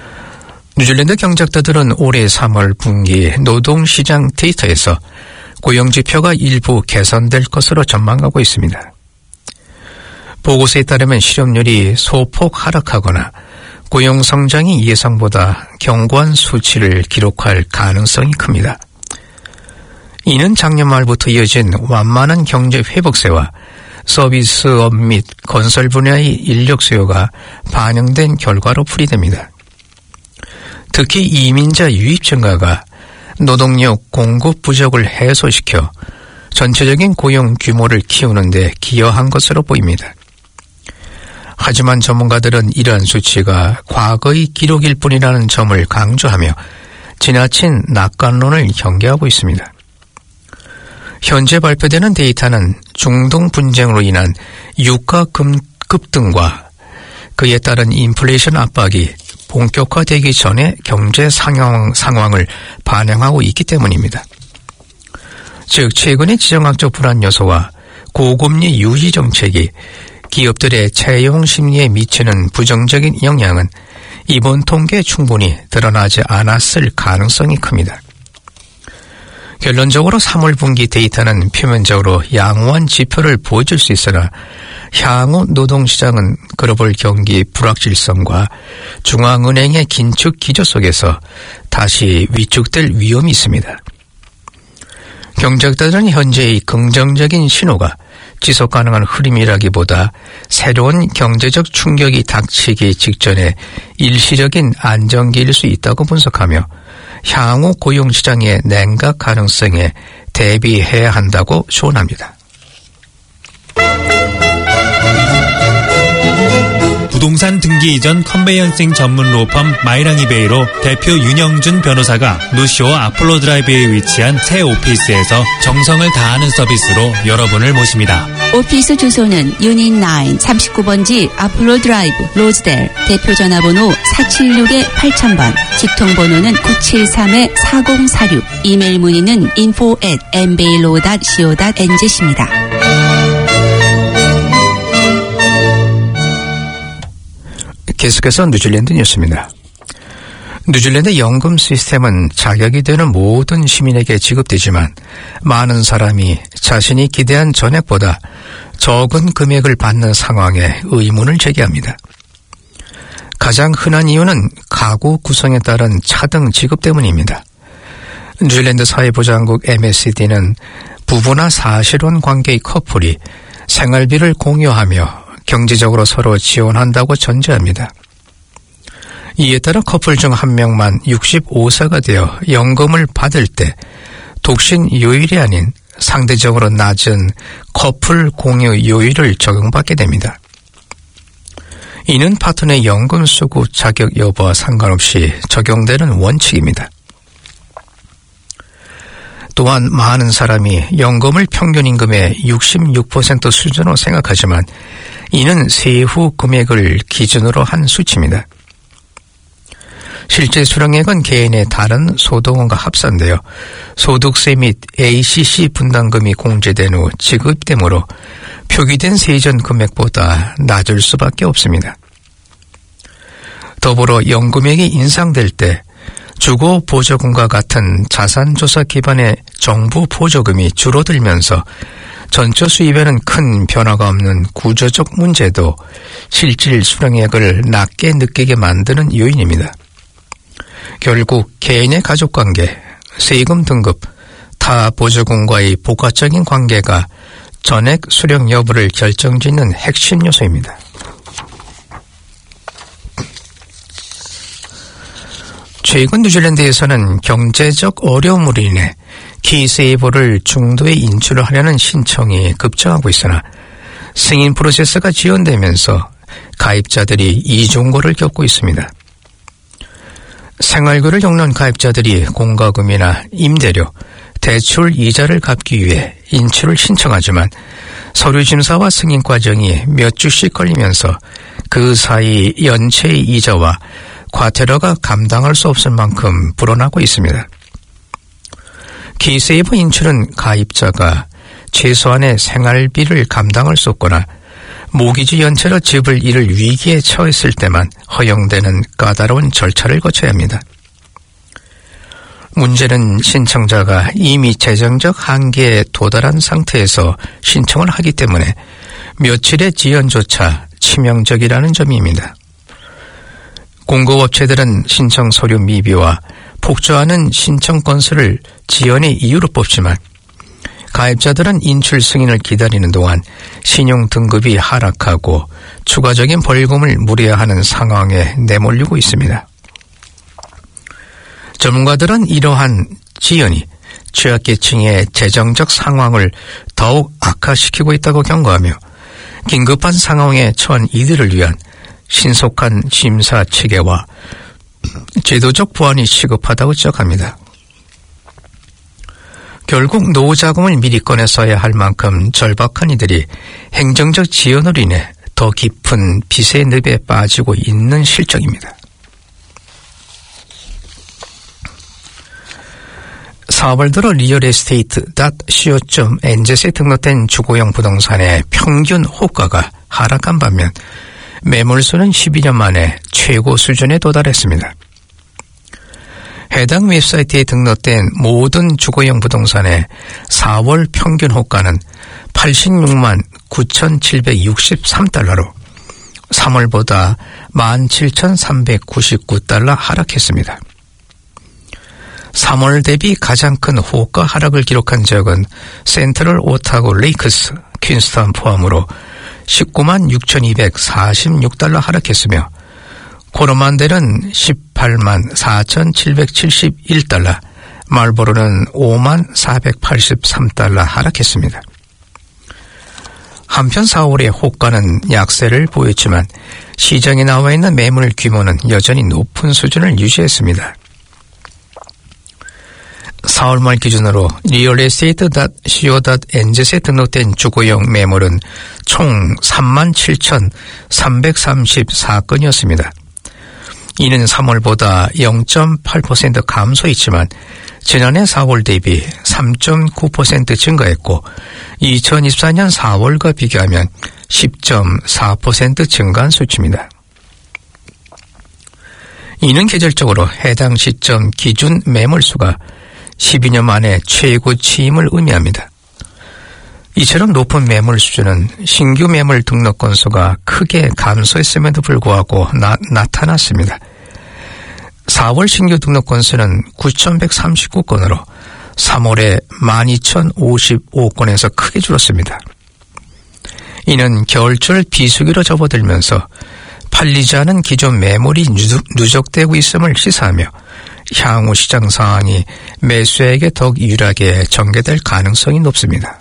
뉴질랜드 경작자들은 올해 3월 분기 노동시장 데이터에서 고용지표가 일부 개선될 것으로 전망하고 있습니다. 보고서에 따르면 실업률이 소폭 하락하거나 고용성장이 예상보다 견고한 수치를 기록할 가능성이 큽니다. 이는 작년 말부터 이어진 완만한 경제 회복세와 서비스업 및 건설 분야의 인력 수요가 반영된 결과로 풀이됩니다. 특히 이민자 유입 증가가 노동력 공급 부족을 해소시켜 전체적인 고용 규모를 키우는 데 기여한 것으로 보입니다. 하지만 전문가들은 이러한 수치가 과거의 기록일 뿐이라는 점을 강조하며 지나친 낙관론을 경계하고 있습니다. 현재 발표되는 데이터는 중동 분쟁으로 인한 유가 급등과 그에 따른 인플레이션 압박이 본격화되기 전에 경제 상황을 반영하고 있기 때문입니다. 즉 최근의 지정학적 불안 요소와 고금리 유지 정책이 기업들의 채용 심리에 미치는 부정적인 영향은 이번 통계에 충분히 드러나지 않았을 가능성이 큽니다. 결론적으로 3월 분기 데이터는 표면적으로 양호한 지표를 보여줄 수 있으나 향후 노동시장은 글로벌 경기 불확실성과 중앙은행의 긴축 기조 속에서 다시 위축될 위험이 있습니다. 경제학자들은 현재의 긍정적인 신호가 지속 가능한 흐름이라기보다 새로운 경제적 충격이 닥치기 직전에 일시적인 안정기일 수 있다고 분석하며 향후 고용시장의 냉각 가능성에 대비해야 한다고 조언합니다. 부동산 등기 이전 컨베이언싱 전문 로펌 마이랑이베이로 대표 윤영준 변호사가 노쇼 아폴로 드라이브에 위치한 새 오피스에서 정성을 다하는 서비스로 여러분을 모십니다. 오피스 주소는 유닛 9 39번지 아폴로 드라이브 로즈델 대표 전화번호 476-8000번 직통번호는 973-4046 이메일 문의는 info@mbailo.co.nz입니다. 계속해서 뉴질랜드 뉴스입니다. 뉴질랜드 연금 시스템은 자격이 되는 모든 시민에게 지급되지만 많은 사람이 자신이 기대한 전액보다 적은 금액을 받는 상황에 의문을 제기합니다. 가장 흔한 이유는 가구 구성에 따른 차등 지급 때문입니다. 뉴질랜드 사회보장국 MSD는 부부나 사실혼 관계의 커플이 생활비를 공유하며 경제적으로 서로 지원한다고 전제합니다. 이에 따라 커플 중 한 명만 65세가 되어 연금을 받을 때 독신 요율이 아닌 상대적으로 낮은 커플 공유 요율을 적용받게 됩니다. 이는 파트너의 연금 수급 자격 여부와 상관없이 적용되는 원칙입니다. 또한 많은 사람이 연금을 평균 임금의 66% 수준으로 생각하지만 이는 세후 금액을 기준으로 한 수치입니다. 실제 수령액은 개인의 다른 소득원과 합산되어 소득세 및 ACC 분담금이 공제된 후 지급되므로 표기된 세전 금액보다 낮을 수밖에 없습니다. 더불어 연금액이 인상될 때 주거 보조금과 같은 자산조사 기반의 정부 보조금이 줄어들면서 전체 수입에는 큰 변화가 없는 구조적 문제도 실질 수령액을 낮게 느끼게 만드는 요인입니다. 결국 개인의 가족관계, 세금 등급, 타 보조금과의 복합적인 관계가 전액 수령 여부를 결정짓는 핵심 요소입니다. 최근 뉴질랜드에서는 경제적 어려움으로 인해 키세이버를 중도에 인출하려는 신청이 급증하고 있으나 승인 프로세스가 지연되면서 가입자들이 이중고를 겪고 있습니다. 생활비를 겪는 가입자들이 공과금이나 임대료, 대출 이자를 갚기 위해 인출을 신청하지만 서류 심사와 승인 과정이 몇 주씩 걸리면서 그 사이 연체의 이자와 과태료가 감당할 수 없을 만큼 불어나고 있습니다. 키세이버 인출은 가입자가 최소한의 생활비를 감당할 수 없거나 모기지 연체로 집을 잃을 위기에 처했을 때만 허용되는 까다로운 절차를 거쳐야 합니다. 문제는 신청자가 이미 재정적 한계에 도달한 상태에서 신청을 하기 때문에 며칠의 지연조차 치명적이라는 점입니다. 공급업체들은 신청 서류 미비와 폭주하는 신청 건수를 지연의 이유로 뽑지만 가입자들은 인출 승인을 기다리는 동안 신용 등급이 하락하고 추가적인 벌금을 물어야 하는 상황에 내몰리고 있습니다. 전문가들은 이러한 지연이 취약계층의 재정적 상황을 더욱 악화시키고 있다고 경고하며 긴급한 상황에 처한 이들을 위한 신속한 심사 체계와 제도적 보완이 시급하다고 지적합니다. 결국 노후자금을 미리 꺼내 써야 할 만큼 절박한 이들이 행정적 지연으로 인해 더 깊은 빚의 늪에 빠지고 있는 실정입니다. 4월 들어 리얼에스테이트.co.nz에 등록된 주거용 부동산의 평균 호가가 하락한 반면 매물수는 12년 만에 최고 수준에 도달했습니다. 해당 웹사이트에 등록된 모든 주거용 부동산의 4월 평균 호가는 86만 9,763달러로 3월보다 17,399달러 하락했습니다. 3월 대비 가장 큰 호가 하락을 기록한 지역은 센트럴 오타고 레이크스, 퀸스턴 포함으로 19만 6,246달러 하락했으며 코로만델은 18만 4,771달러, 말보로는 5만 483달러 하락했습니다. 한편 4월의 호가는 약세를 보였지만 시장에 나와 있는 매물 규모는 여전히 높은 수준을 유지했습니다. 4월 말 기준으로 realestate.co.nz에 등록된 주거용 매물은 총 37,334건이었습니다. 이는 3월보다 0.8% 감소했지만 지난해 4월 대비 3.9% 증가했고 2024년 4월과 비교하면 10.4% 증가한 수치입니다. 이는 계절적으로 해당 시점 기준 매물수가 12년 만에 최고치임을 의미합니다. 이처럼 높은 매물 수준은 신규 매물 등록 건수가 크게 감소했음에도 불구하고 나타났습니다. 4월 신규 등록 건수는 9,139건으로 3월에 12,055건에서 크게 줄었습니다. 이는 겨울철 비수기로 접어들면서 팔리지 않은 기존 매물이 누적되고 있음을 시사하며 향후 시장 상황이 매수에게 더욱 유리하게 전개될 가능성이 높습니다.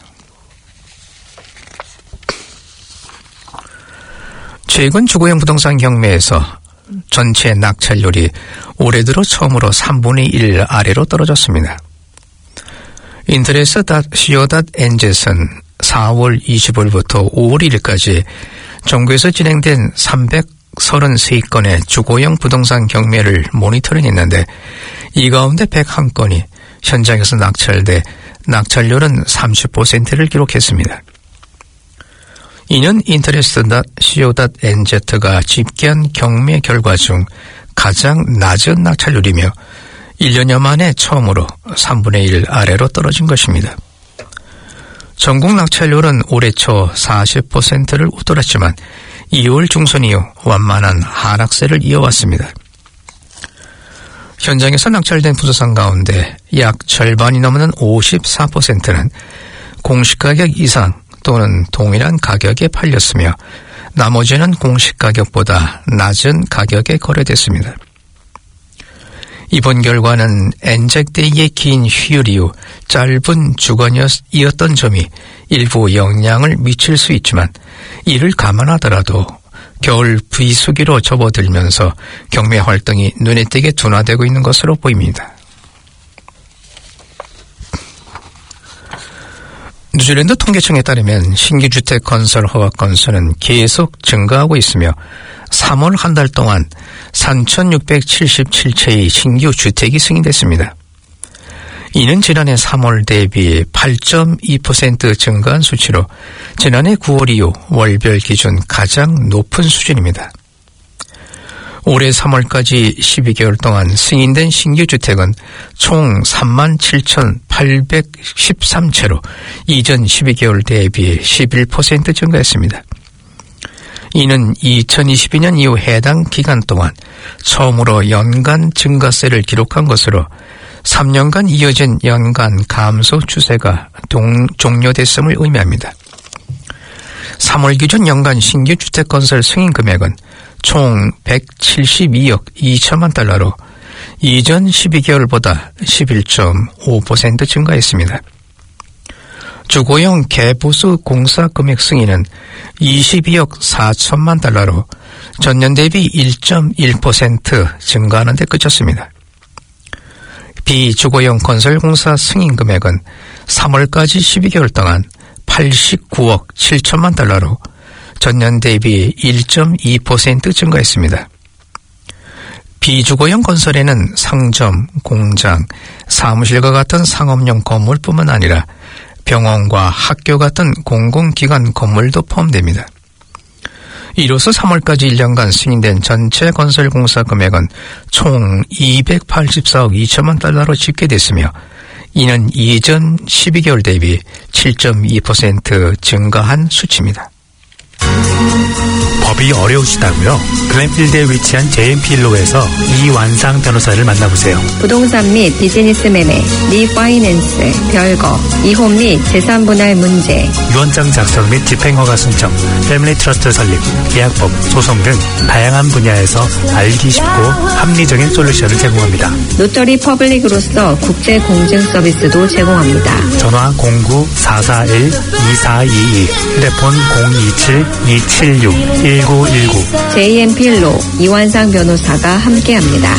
최근 주거용 부동산 경매에서 전체 낙찰률이 올해 들어 처음으로 3분의 1 아래로 떨어졌습니다. 인터레스.co.nz는 4월 20일부터 5월 1일까지 전국에서 진행된 333건의 주거용 부동산 경매를 모니터링했는데 이 가운데 101건이 현장에서 낙찰돼 낙찰률은 30%를 기록했습니다. 이는 인터레스.co.nz가 집계한 경매 결과 중 가장 낮은 낙찰률이며 1년여 만에 처음으로 3분의 1 아래로 떨어진 것입니다. 전국 낙찰률은 올해 초 40%를 웃돌았지만 2월 중순 이후 완만한 하락세를 이어왔습니다. 현장에서 낙찰된 부동산 가운데 약 절반이 넘는 54%는 공시가격 이상 또는 동일한 가격에 팔렸으며 나머지는 공시가격보다 낮은 가격에 거래됐습니다. 이번 결과는 엔잭 때의 긴 휴일 이후 짧은 주간이었던 점이 일부 영향을 미칠 수 있지만 이를 감안하더라도 겨울 비수기로 접어들면서 경매 활동이 눈에 띄게 둔화되고 있는 것으로 보입니다. 뉴질랜드 통계청에 따르면 신규 주택 건설 허가 건수는 계속 증가하고 있으며 3월 한 달 동안 3,677채의 신규 주택이 승인됐습니다. 이는 지난해 3월 대비 8.2% 증가한 수치로 지난해 9월 이후 월별 기준 가장 높은 수준입니다. 올해 3월까지 12개월 동안 승인된 신규 주택은 총 37,813채로 이전 12개월 대비 11% 증가했습니다. 이는 2022년 이후 해당 기간 동안 처음으로 연간 증가세를 기록한 것으로 3년간 이어진 연간 감소 추세가 종료됐음을 의미합니다. 3월 기준 연간 신규 주택 건설 승인 금액은 총 172억 2천만 달러로 이전 12개월보다 11.5% 증가했습니다. 주거용 개보수 공사 금액 승인은 22억 4천만 달러로 전년 대비 1.1% 증가하는 데 그쳤습니다. 비주거용 건설공사 승인 금액은 3월까지 12개월 동안 89억 7천만 달러로 전년 대비 1.2% 증가했습니다. 비주거용 건설에는 상점, 공장, 사무실과 같은 상업용 건물뿐만 아니라 병원과 학교 같은 공공기관 건물도 포함됩니다. 이로써 3월까지 1년간 승인된 전체 건설공사 금액은 총 284억 2천만 달러로 집계됐으며 이는 이전 12개월 대비 7.2% 증가한 수치입니다. 법이 어려우시다고요? 글렌필드에 위치한 JMP일로에서 이완상 변호사를 만나보세요. 부동산 및 비즈니스 매매, 리파이낸스, 별거, 이혼 및 재산 분할 문제, 유언장 작성 및 집행허가 신청, 패밀리 트러스트 설립, 계약법, 소송 등 다양한 분야에서 알기 쉽고 합리적인 솔루션을 제공합니다. 노터리 퍼블릭으로서 국제 공증 서비스도 제공합니다. 전화 09-441-2422, 휴대폰 027-276-1919. JMP일로 이완상 변호사가 함께합니다.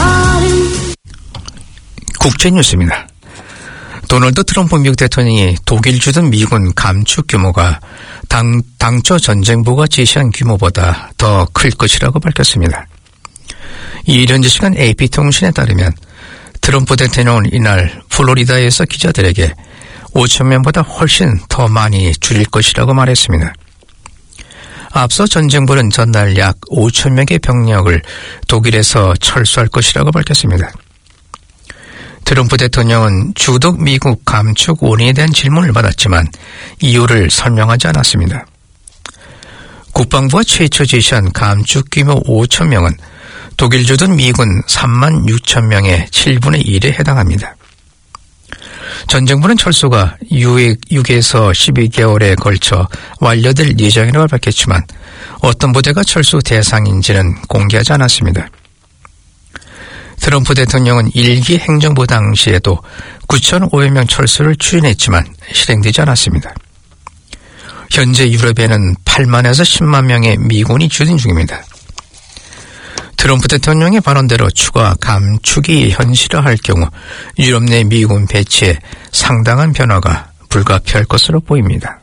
국제뉴스입니다. 도널드 트럼프 미국 대통령이 독일 주둔 미군 감축 규모가 당초 전쟁부가 제시한 규모보다 더 클 것이라고 밝혔습니다. 이 현지 시간 AP통신에 따르면 트럼프 대통령은 이날 플로리다에서 기자들에게 5천 명보다 훨씬 더 많이 줄일 것이라고 말했습니다. 앞서 전쟁부는 전날 약 5천 명의 병력을 독일에서 철수할 것이라고 밝혔습니다. 트럼프 대통령은 주독 미국 감축 원인에 대한 질문을 받았지만 이유를 설명하지 않았습니다. 국방부가 최초 제시한 감축 규모 5천 명은 독일 주둔 미군 3만 6천 명의 7분의 1에 해당합니다. 전쟁부는 철수가 6에서 12개월에 걸쳐 완료될 예정이라고 밝혔지만 어떤 부대가 철수 대상인지는 공개하지 않았습니다. 트럼프 대통령은 1기 행정부 당시에도 9,500명 철수를 추진했지만 실행되지 않았습니다. 현재 유럽에는 8만에서 10만 명의 미군이 주둔 중입니다. 트럼프 대통령의 발언대로 추가 감축이 현실화할 경우 유럽 내 미군 배치에 상당한 변화가 불가피할 것으로 보입니다.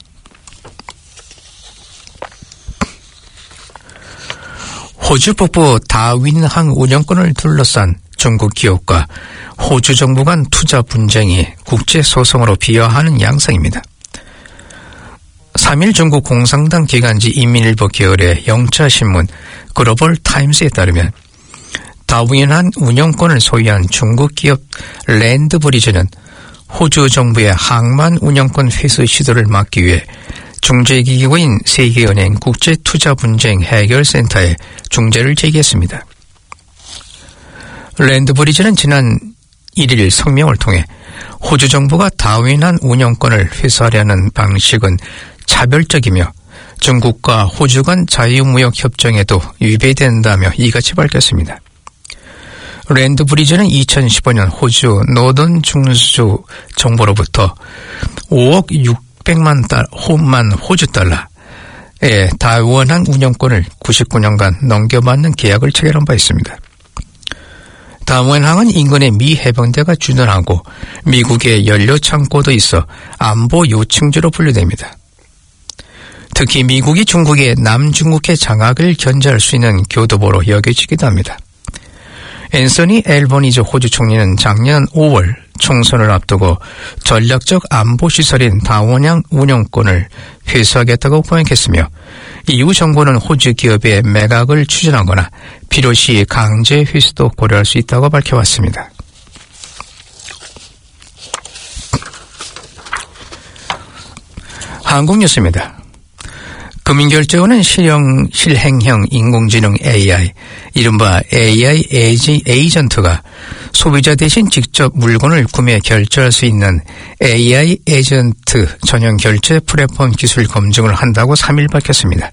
호주 북부 다윈항 운영권을 둘러싼 중국 기업과 호주 정부 간 투자 분쟁이 국제 소송으로 비화하는 양상입니다. 3일 중국 공산당 기관지 인민일보 계열의 영자신문 글로벌 타임스에 따르면 다윈항 운영권을 소유한 중국 기업 랜드브리즈는 호주 정부의 항만 운영권 회수 시도를 막기 위해 중재기구인 세계은행 국제투자분쟁 해결센터에 중재를 제기했습니다. 랜드브리즈는 지난 1일 성명을 통해 호주 정부가 다윈항 운영권을 회수하려는 방식은 차별적이며 중국과 호주 간 자유무역협정에도 위배된다며 이같이 밝혔습니다. 랜드브리즈는 2015년 호주 노던 중수 정부로부터 5억 600만 호주 달러의 다윈항 운영권을 99년간 넘겨받는 계약을 체결한 바 있습니다. 다윈항은 인근에 미 해병대가 주둔하고 미국의 연료 창고도 있어 안보 요층지로 분류됩니다. 특히 미국이 중국의 남중국해 장악을 견제할 수 있는 교두보로 여겨지기도 합니다. 앤서니 앨버니즈 호주 총리는 작년 5월 총선을 앞두고 전략적 안보시설인 다원양 운영권을 회수하겠다고 공약했으며 이후 정부는 호주 기업의 매각을 추진하거나 필요시 강제 회수도 고려할 수 있다고 밝혀왔습니다. 한국 뉴스입니다. 금융결제원은 실행형 인공지능 AI, 이른바 AI 에이전트가 소비자 대신 직접 물건을 구매 결제할 수 있는 AI 에이전트 전용 결제 플랫폼 기술 검증을 한다고 3일 밝혔습니다.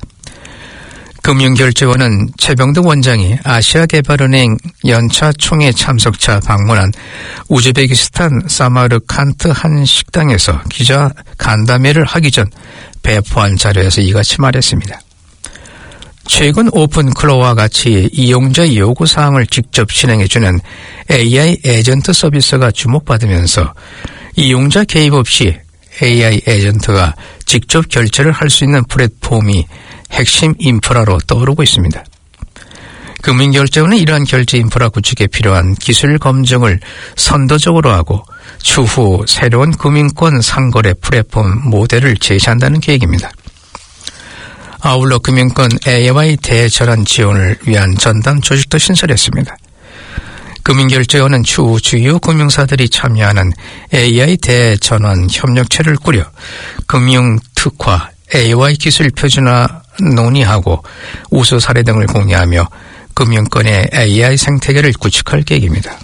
금융결제원은 최병득 원장이 아시아개발은행 연차 총회 참석차 방문한 우즈베키스탄 사마르칸트 한 식당에서 기자 간담회를 하기 전 배포한 자료에서 이같이 말했습니다. 최근 오픈클로와 같이 이용자 요구사항을 직접 실행해주는 AI 에이전트 서비스가 주목받으면서 이용자 개입 없이 AI 에이전트가 직접 결제를 할 수 있는 플랫폼이 핵심 인프라로 떠오르고 있습니다. 금융결제원은 이러한 결제 인프라 구축에 필요한 기술 검증을 선도적으로 하고 추후 새로운 금융권 상거래 플랫폼 모델을 제시한다는 계획입니다. 아울러 금융권 AI 대전환 지원을 위한 전담 조직도 신설했습니다. 금융결제원은 추후 주요 금융사들이 참여하는 AI 대전환 협력체를 꾸려 금융특화, AI 기술 표준화 논의하고 우수 사례 등을 공유하며 금융권의 AI 생태계를 구축할 계획입니다.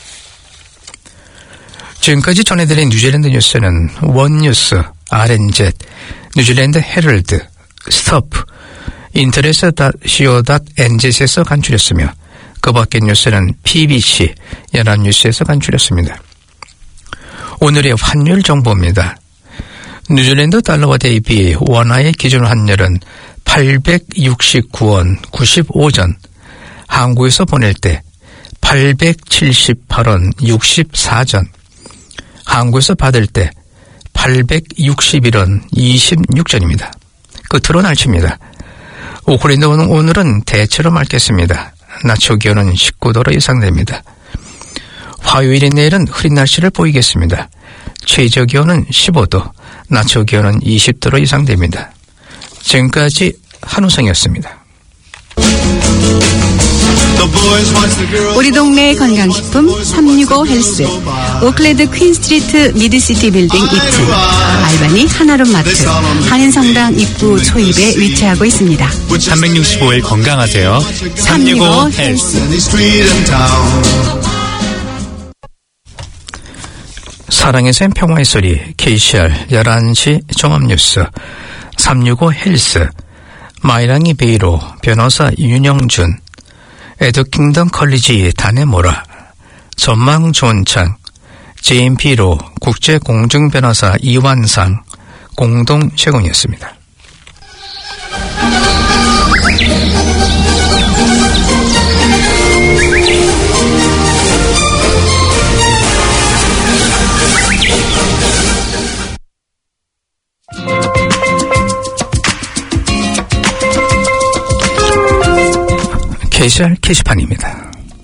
지금까지 전해드린 뉴질랜드 뉴스는 원뉴스, RNZ, 뉴질랜드 헤럴드, 스톱, 인터레스.co.nz에서 간추렸으며 그 밖의 뉴스는 BBC, 연합뉴스에서 간추렸습니다. 오늘의 환율 정보입니다. 뉴질랜드 달러와 대비 원화의 기준 환율은 869원 95전, 한국에서 보낼 때 878원 64전, 한국에서 받을 때 861원 26전입니다. 끝으로 날씨입니다. 오클랜드는 오늘은 대체로 맑겠습니다. 낮 기온은 19도로 예상됩니다. 화요일인 내일은 흐린 날씨를 보이겠습니다. 최저 기온은 15도, 낮 기온은 20도로 예상됩니다. 지금까지 한우성이었습니다. 우리 동네 건강식품 365 헬스, 오클랜드 퀸스트리트 미드시티 빌딩 2층, 알바니 하나룸 마트, 한인성당 입구 초입에 위치하고 있습니다. 365일 건강하세요. 365 헬스. 사랑의 샘 평화의 소리 KCR 11시 종합뉴스 365 헬스, 마이랑이 베이로 변호사 윤영준, 에드킹덤 컬리지 다네모라, 전망 좋은창, JMP로 국제공증변호사 이완상 공동 제공이었습니다. KCR 게시판입니다.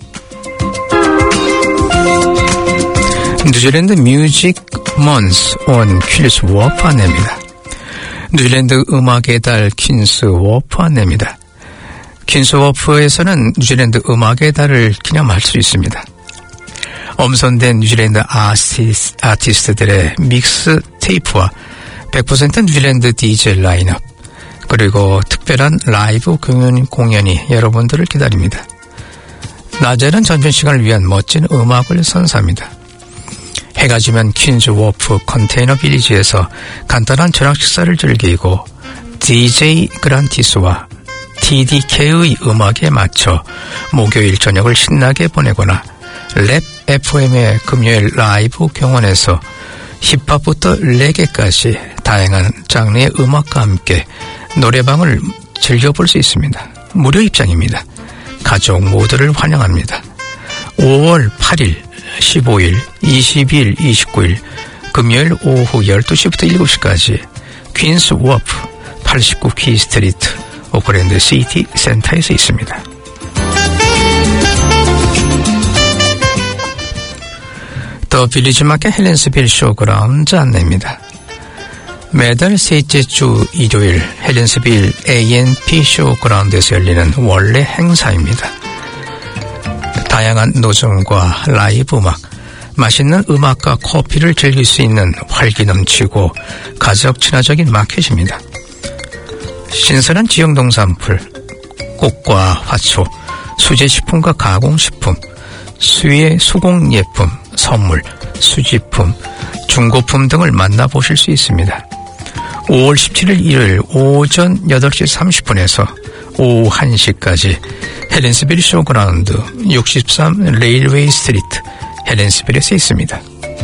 뉴질랜드 뮤직 먼스 온 퀸스 워프 안내입니다. 뉴질랜드 음악의 달 퀸스 워프 안내입니다. 퀸스 워프에서는 뉴질랜드 음악의 달을 기념할 수 있습니다. 엄선된 뉴질랜드 아티스트들의 믹스 테이프와 100% 뉴질랜드 DJ 라인업, 그리고 특별한 라이브 공연이 여러분들을 기다립니다. 낮에는 전전 시간을 위한 멋진 음악을 선사합니다. 해가 지면 퀸즈 워프 컨테이너 빌리지에서 간단한 저녁 식사를 즐기고 DJ 그란티스와 TDK의 음악에 맞춰 목요일 저녁을 신나게 보내거나 랩 FM의 금요일 라이브 경원에서 힙합부터 레게까지 다양한 장르의 음악과 함께 노래방을 즐겨볼 수 있습니다. 무료 입장입니다. 가족 모두를 환영합니다. 5월 8일, 15일, 22일, 29일 금요일 오후 12시부터 7시까지 퀸스 워프 89 퀴스트리트 오클랜드 시티 센터에서 있습니다. 더 빌리지 마켓 헬렌스빌 쇼그라운드 안내입니다. 매달 셋째 주 일요일 헬렌스빌 A&P 쇼그라운드에서 열리는 원래 행사입니다. 다양한 노점과 라이브 음악, 맛있는 음악과 커피를 즐길 수 있는 활기 넘치고 가족 친화적인 마켓입니다. 신선한 지역 농산물, 꽃과 화초, 수제식품과 가공식품, 수의 수공예품, 선물, 수집품, 중고품 등을 만나보실 수 있습니다. 5월 17일 일요일 오전 8시 30분에서 오후 1시까지 헬렌스빌 쇼그라운드 63 레일웨이 스트리트 헬렌스빌에서 있습니다.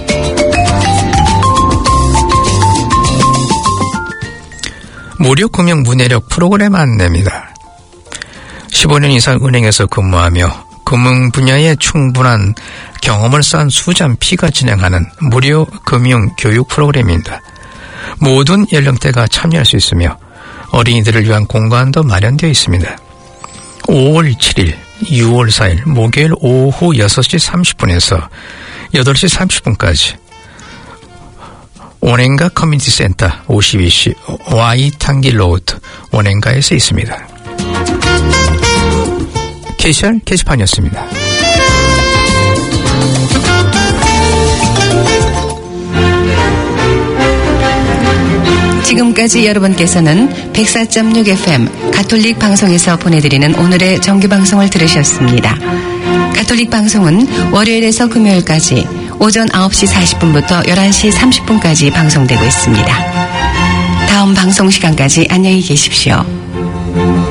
무료 금융 문해력 프로그램 안내입니다. 15년 이상 은행에서 근무하며 금융 분야에 충분한 경험을 쌓은 수잔 P가 진행하는 무료 금융 교육 프로그램입니다. 모든 연령대가 참여할 수 있으며 어린이들을 위한 공간도 마련되어 있습니다. 5월 7일, 6월 4일 목요일 오후 6시 30분에서 8시 30분까지 원행가 커뮤니티 센터 52시 Y탕기 로드 원행가에서 있습니다. KCR 게시판이었습니다. 지금까지 여러분께서는 104.6 FM 가톨릭 방송에서 보내드리는 오늘의 정규방송을 들으셨습니다. 가톨릭 방송은 월요일에서 금요일까지 오전 9시 40분부터 11시 30분까지 방송되고 있습니다. 다음 방송 시간까지 안녕히 계십시오.